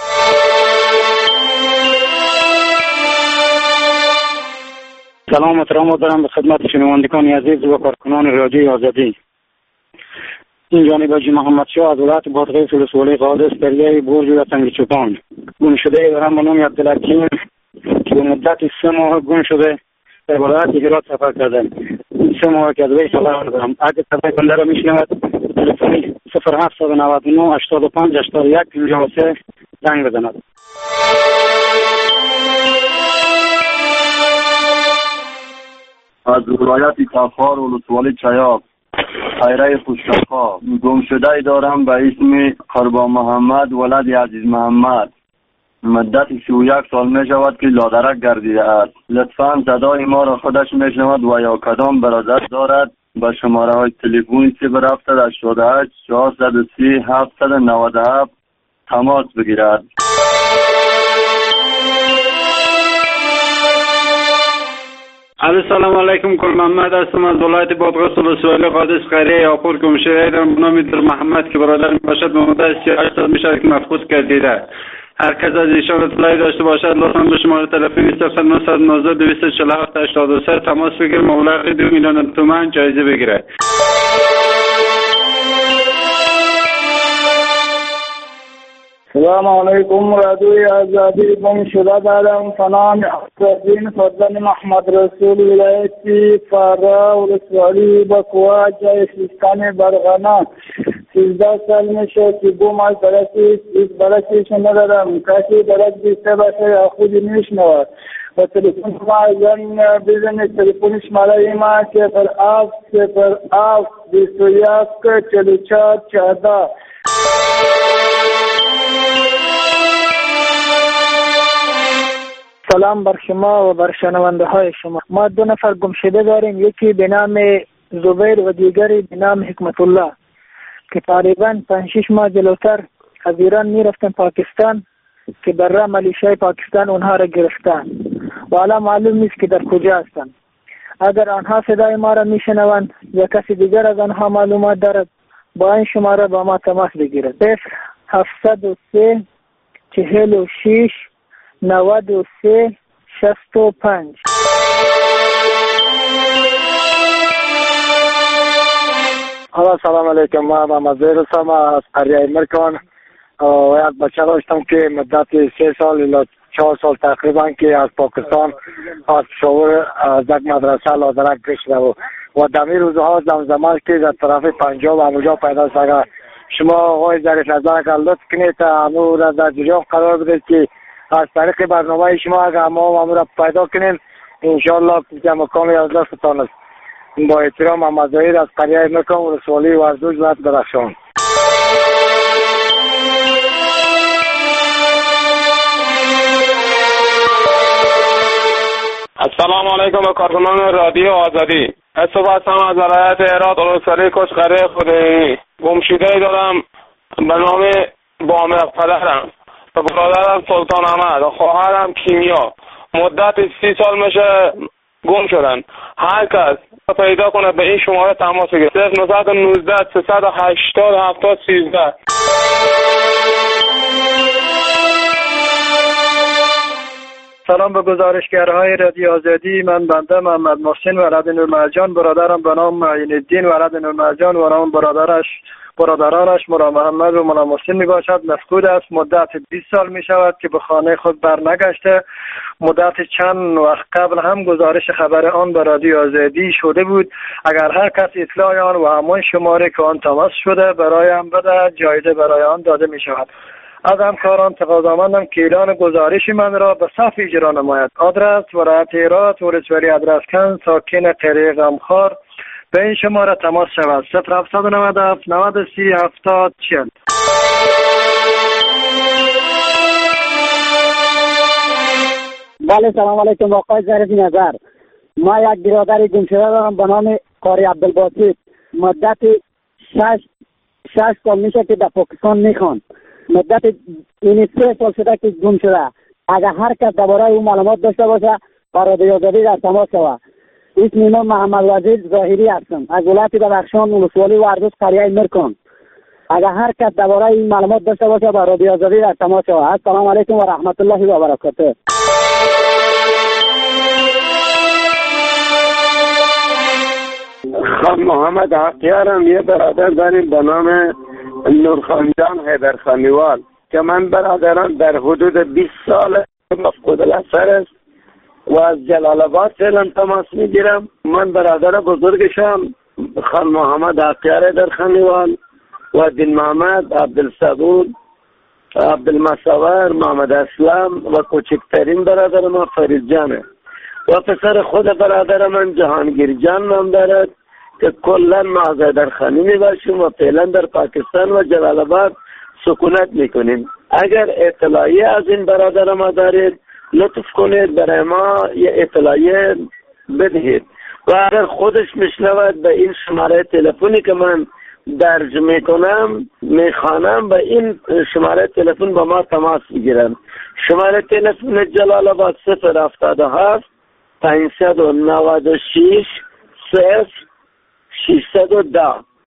سلام و احترام دارم به خدمت شنوندگان عزیز و کارکنان رادیو آزادی. این جانب حاجی محمد شاه از ولایت بادغیس ولسوالی قادس دریای برج و تنگ چوپان گم شده دارم به نام عبدالحکیم که به مدت 3 ماه گم شده در ولایت هرات سفر کردن. 3 ماه که از وی خبر دارم. اگه صدای بنده را میشنود تلفنی 0799 85 81 53 زنگ بزند. از ولایت کافار ولسوالی چیاب خیره خوشتخا گم شده دارم به اسم قربان محمد ولد عزیز محمد. مدت 31 سال می شود که لادرک گردیده است. لطفاً صدای ما را خودش می شنود و یا کدام برادر دارد به شماره های تلفنی 078 430 797 تماس بگیرد. سلام علیکم. کل محمد هستم از ولایت بادغیس ولسوالی قادس قریه یاپور گمشده دارم به نام در محمد که برادر می باشد به مدت 38 سال می شود که مفقود گردیده. هر کس از ایشان اطلاعی داشته باشد لطفاً به شماره تلفنی 0919 247 83 تماس بگیر. مبلغ 2 میلیون تومان جایزه بگیره. سلام علیکم. رادیوی آزادی گم شده دارم فنام عبدالدین فضل محمد رسول ولایتی فارا ولسوالی بکوا جای سیستان برغنا 13 سال میشه که گم از برسیش ندارم. کسی درک دیسته باشه یا خودی میشنود و تلفن ما زن بزنی تلفن شماره ما 07 21 44 14. سلام بر شما و بر شنونده های شما. ما 2 نفر گمشده داریم، یکی به نام زبیر و دیگری به نام حکمت الله که تقریبا 5-6 ماه جلوتر از ایران می رفتن پاکستان که برای ملیشای پاکستان اونها را گرفتن و حالا معلوم نیست که در کجا هستند. اگر آنها صدای ما را می شنوند یا کسی دیگر از آنها معلومات دارد با این شماره با ما تماس بگیرد. 0703 46 93 65. سلام علیکم. من محمد هستم از قریه مرکان و یک بچه داشتم که مدت 3 سال الی 4 سال تقریبا که از پاکستان از پشاور از یک مدرسه لادرک گشته و دمی روزها زمان که در طرف پنجاب و همونجا پیدا است. اگر شما آقای ظریف نظر اگر لطف کنید همو را در جریان قرار بدید که از طریق برنامه شما اگر ما را پیدا کنیم انشاءالله که مکان از دستتان است. با احترام محمد ظهیر از قریه مرکان ولسوالی ورزوج ولایت بدخشان. السلام علیکم به کارکنان رادیو آزادی. صبح هستم از ولایت هرات ولسوالی کش قریه خودینی. گمشده دارم به نام بامق. پدرم و برادرم سلطان احمد و خواهرم کیمیا مدت 30 سال میشه گم شدن. هر کس پیدا کنه به این شماره تماس بگیره. 0919 380 70 13. سلام به گزارشگرهای رادیو آزادی. من بنده محمد محسن ولد نورمرجان، برادرم به نام معین الدین ولد نورمرجان و نام برادرش برادرانش مولا محمد و مولا محسن می باشد. مفقود است. مدت 20 سال می شود که به خانه خود برنگشته. مدت چند وقت قبل هم گزارش خبر آن به رادیو آزادی شده بود. اگر هر کس اطلاع آن و همان شماره که آن تماس شده برایم بده، جایزه برای آن داده می شود. از همکاران تقاضامندم که اعلان گزارش من را به صف اجرا نماید. آدرس ولایت هرات، ولسوالی ادرسکن، ساکن قریه غمخوار. به این شماره تماس شود 0797 93 70 40. بله سلام علیکم آقای ظریف نظر. ما یک برادر گمشده دارم به نام قاری عبدالباسط. مدت 6 سال میشه که در پاکستان میخوان. مدت این 3 سال شده که گم شده. اگر هر کس درباره او معلومات داشته باشه با رادیو آزادی در تماس شود. اسم من محمد وزیر ظاهری هستم از ولایت بدخشان، ولسوالی وردوس، قریه مرکان. اگر هر کس درباره این معلومات داشته باشه با رادیو آزادی در تماس شود. السلام علیکم و رحمت الله و برکاته. خان محمد حقیارم یه برادر داریم به نام نورخانجان حیدرخانیوال که من برادران در حدود 20 سال مفقود الاثر است و از جلال آباد فعلا تماس میگیرم. من برادر بزرگشم خان محمد حقیار حیدرخانیوال و دین محمد، عبدالصبور، عبدالمصور، محمد اسلم و کوچکترین برادر ما فرید جانه و پسر خود برادر من جهانگیر جان نام دارد که کلا ما از حیدرخانی میباشیم و فعلا در پاکستان و جلال آباد سکونت میکنیم. اگر اطلاعی از این برادر ما دارید لطف کنید برای ما یه اطلاعیه بدهید و اگر خودش میشنود به این شماره تلفنی که من درج میکنم میخوانم به این شماره تلفن با ما تماس بگیرن. شماره تلفن جلال آباد 077 596 0610.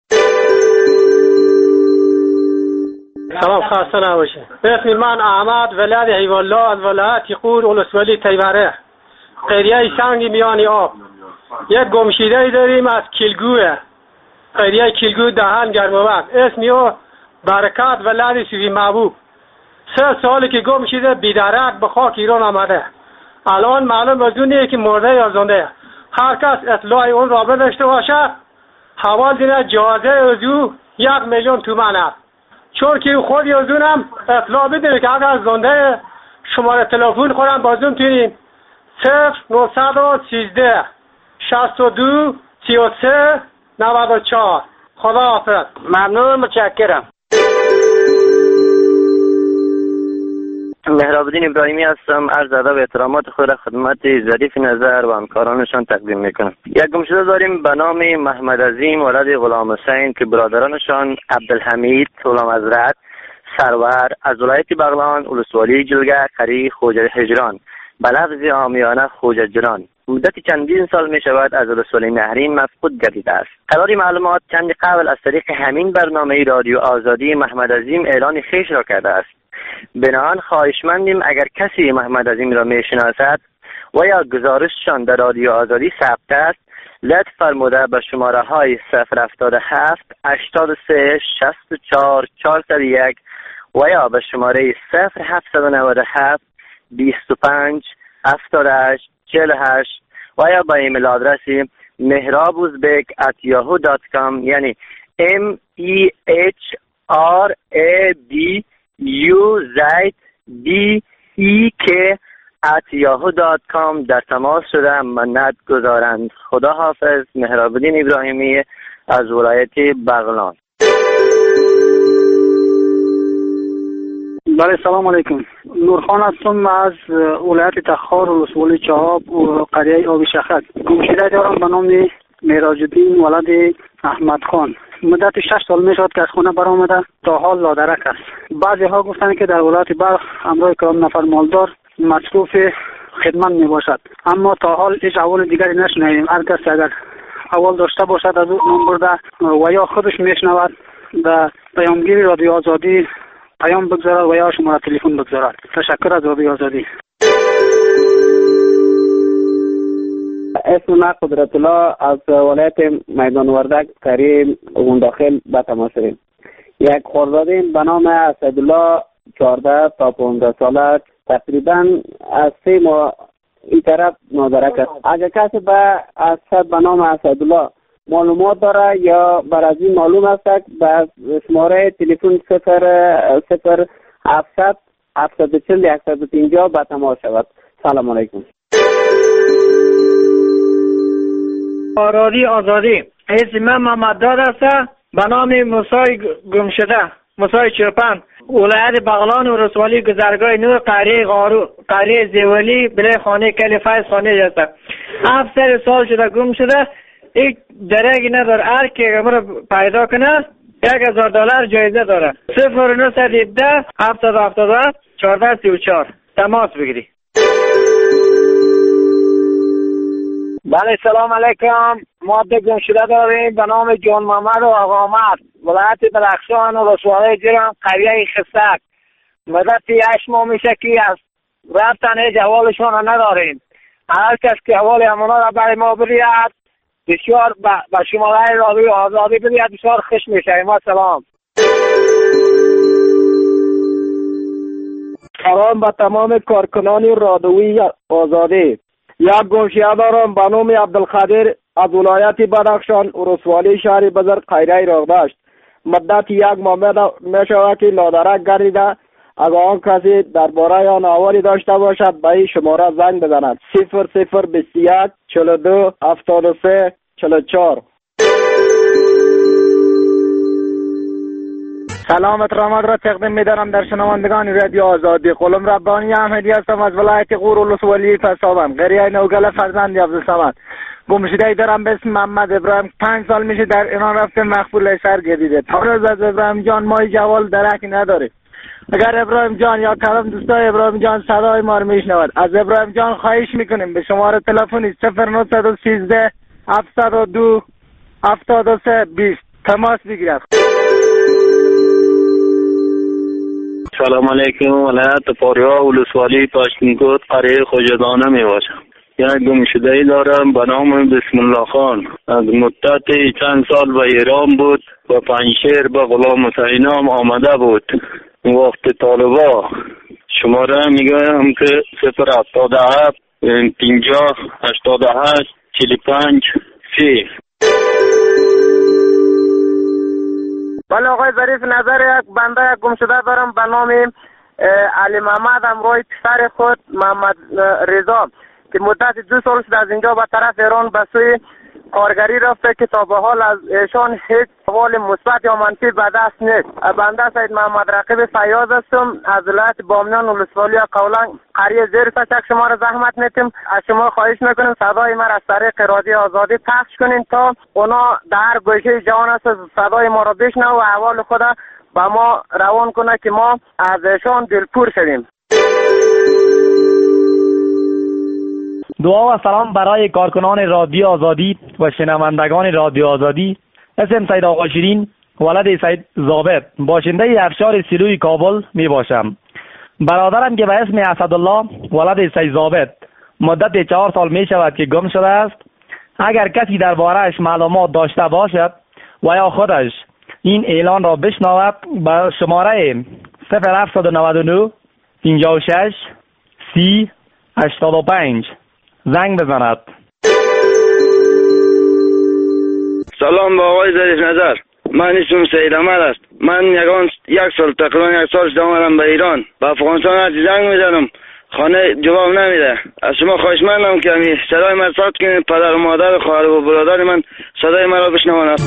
سلام، خسته نباشه. اسم من احمد ولد حیوان الله از ولایت قور، ولسوالی تیبره، قریه سنگ میانی آب. یک گمشیده داریم از کیلگوه، قریه کیلگو دهن گرموبک. اسمی او برکت ولد سوی محبوب. 3 سالی که گم شده بیدرک به خاک ایران آمده. الان معلوم از اونه که مرده یا زنده. هر کس اطلاع اون را داشته باشه حوال دینه جازه از او 1 میلیون تومان است. چون که خود یازونم اطلاع بدونه که اگر زنده شماره تلفن خورم بازون تونیم 0913 62 33 94. خدا حافظ. ممنون، متشکرم. مهراب‌الدین ابراهیمی هستم. عرض ادب و احترامات خود را خدمت ظریف نظر و همکارانشان تقدیم میکنم. یک گمشده داریم به نام محمد عظیم ولد غلام حسین که برادرانشان عبدالحمید، غلام حضرت، سرور از ولایت بغلان، ولسوالی جلگه، قریه خوجه هجران، به لفظ عامیانه خوجه جران، مدت چندین سال می شود از ولسوالی نهرین مفقود گردیده است. قرار معلومات چند قبل از طریق همین برنامه رادیو آزادی محمد عظیم اعلان خویش را کرده است. بنابراین خواهشمندیم اگر کسی محمد عظیم را میشناسد و یا گزارششان در رادیو آزادی ثبت است لطف فرموده به شماره های 077 83 64 401 و یا به شماره 0797 25 78 48 و یا با ایمیل آدرسی mehrabuzbek@yahoo.com یعنی mehrabuzbek@yahoo.com در تماس شده منت گذارند. خدا حافظ. مهراب‌الدین ابراهیمی از ولایت بغلان. بله سلام علیکم. نورخان هستم از ولایت تخار، ولسوالی چهاب و قریه آبی شخک. گمشده دارم به نام معراج‌الدین ولد احمد خان. مدت 6 سال می شد که از خونه برآمده، تا حال لادرک است. بعضی ها گفتند که در ولایت بلخ همراه کدام نفر مالدار مصروف خدمت می باشد، اما تا حال هیچ احوال دیگری نشنیدیم. هر کس اگر احوال داشته باشد از او نام برده و یا خودش میشنود در پیامگیر رادیو آزادی پیام بگذارد و یا شماره تلفن بگذارد. تشکر از رادیو آزادی. اسم من قدرت الله از ولایت میدان وردک قریه اون داخل به تماس داریم. یک خردادین به نام اسدالله 14 تا 15 ساله تقریبا از 3 ماه این طرف مادرک است. اگر کسی به نام اسدالله معلومات داره یا بر از این معلوم است به شماره تلفن 00700 740 150 به تماس شود. سلام علیکم. رادیو آزادی اسم من محمد داد است به نام موسی گمشده موسی چوپان ولایت بغلان و رسوالی گذرگاه نور قریه زیولی بله خانه کلی فیض خانه است. 7 سال شده گم شده. یک درگی نداره. هر کی مرا پیدا کنه $1000 جایزه داره. 0917 777 1434 تماس بگیری. بله سلام علیکم. ما گم شده داریم به نام جان محمد و آقا احمد ولایت بدخشان و رسوالی جرم قریه خسک. مدت 8 ماه میشه که از رفتن هیچ احوالشون رو نداریم. هر کس که احوال همونا را برای ما بریاد بسیار به شماره رادیو آزادی بریاد بسیار خوش میشه. ما سلام. سلام به تمام کارکنان رادیوی آزادی. یک گمشده دارم به نام عبدالقادر از ولایت بدخشان و رسوالی شهر بزرگ قریه رغداشت. مدت 1 ماه می شود که لادرک گردیده. اگر آن کسی درباره آن احوالی داشته باشد به این شماره زنگ بزند 0021 42 73 44. سلام احترامات را تقدیم می‌دارم در شنوندگان رادیو آزادی. قلم ربانی احمدی هستم از ولایت غور و ولسوالی فسابم قریه نوگل فرزند عبدالصمد. گمشده دارم به اسم محمد ابراهیم. 5 سال میشه در ایران رفته مخفول سر گردیده. تا روز از ابراهیم جان ما جوال درکی نداره. اگر ابراهیم جان یا کلام دوستای ابراهیم جان صدای ما رو میشنود از ابراهیم جان خواهش میکنیم به شماره تلفنی 0913 702 73 20 تماس بگیرد. سلام علیکم. ولایت پاریا ولسوالی پشتینکوت قریه خوجدانه می باشم. یک گمشده‌ای دارم به نام بسم الله خان. از مدت چند سال به ایران بود و پنجشیر به غلام حسین هم آمده بود. وقت طالبا شماره میگم که 077 50 88 45 30. بله آقای ظریف نظر یک بنده یک گمشده دارم به نام علی محمد امروی پسر خود محمد رضا که مدت 2 سال شده از اینجا به طرف ایران به سوی کارگری رفته که تا به حال از ایشان هیچ احوال مثبت یا منفی به دست نیست. بنده سید محمد رقیب فیاض هستم از ولایت بامیان و ولسوالی قولان قریه زیر فشک. شما را زحمت میتیم از شما خواهش میکنیم صدای ما را از طریق رادیو آزادی پخش کنین تا اونا در گوشه جهان است صدای ما را بشنوه و احوال خود به ما روان کنه که ما از ایشان دلپور شویم. دعا و سلام برای کارکنان رادیو آزادی و شنوندگان رادیو آزادی. اسم سید آقا شیرین ولد سید ضابط باشنده افشار سیروی کابل می باشم. برادرم که به اسم اسدالله ولد سید ضابط مدت 4 سال می شود که گم شده است. اگر کسی درباره‌اش معلومات داشته باشد و یا خودش این اعلان را بشنود به شماره 0799 56 30 85 زنگ بزند. سلام با آقای ظریف نظر. من اسمم سید احمد است. من یک سال تقریبا 1 سال شده آمدم به ایران. به افغانستان هرچی زنگ میزنم خانه جواب نمیده. از شما خواهش مندم که همین صدای من ثبت کنید. پدر و مادر و خواهر و برادر من صدای من را بشنوند.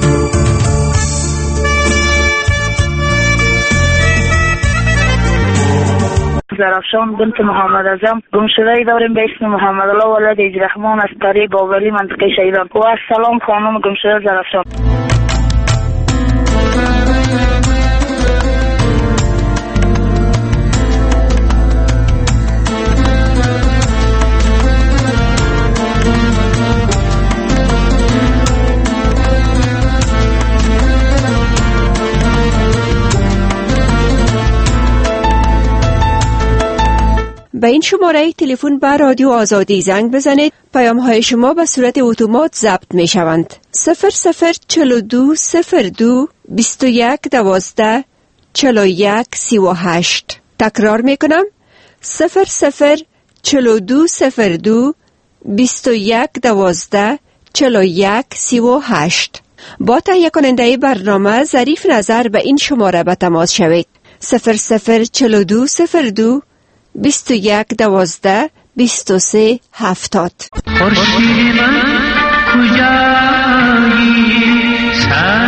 زرافشان بنت محمد اعظم گمشده‌ای داریم به اسم محمد الله ولد اجرحمان از قریه باولی منطقه شهیدان. و السلام خانم گمشده زرافشان. به این شماره تلفن به رادیو آزادی زنگ بزنید. پیام های شما به صورت اتومات ضبط می شوند. 004202 21 12 41 38. تکرار میکنم 00 42 02 21 12 41 38. با تهیه کننده برنامه ظریف نظر به این شماره به تماس شوید 00 42 02 21 12 23 70. خورشید من کجایی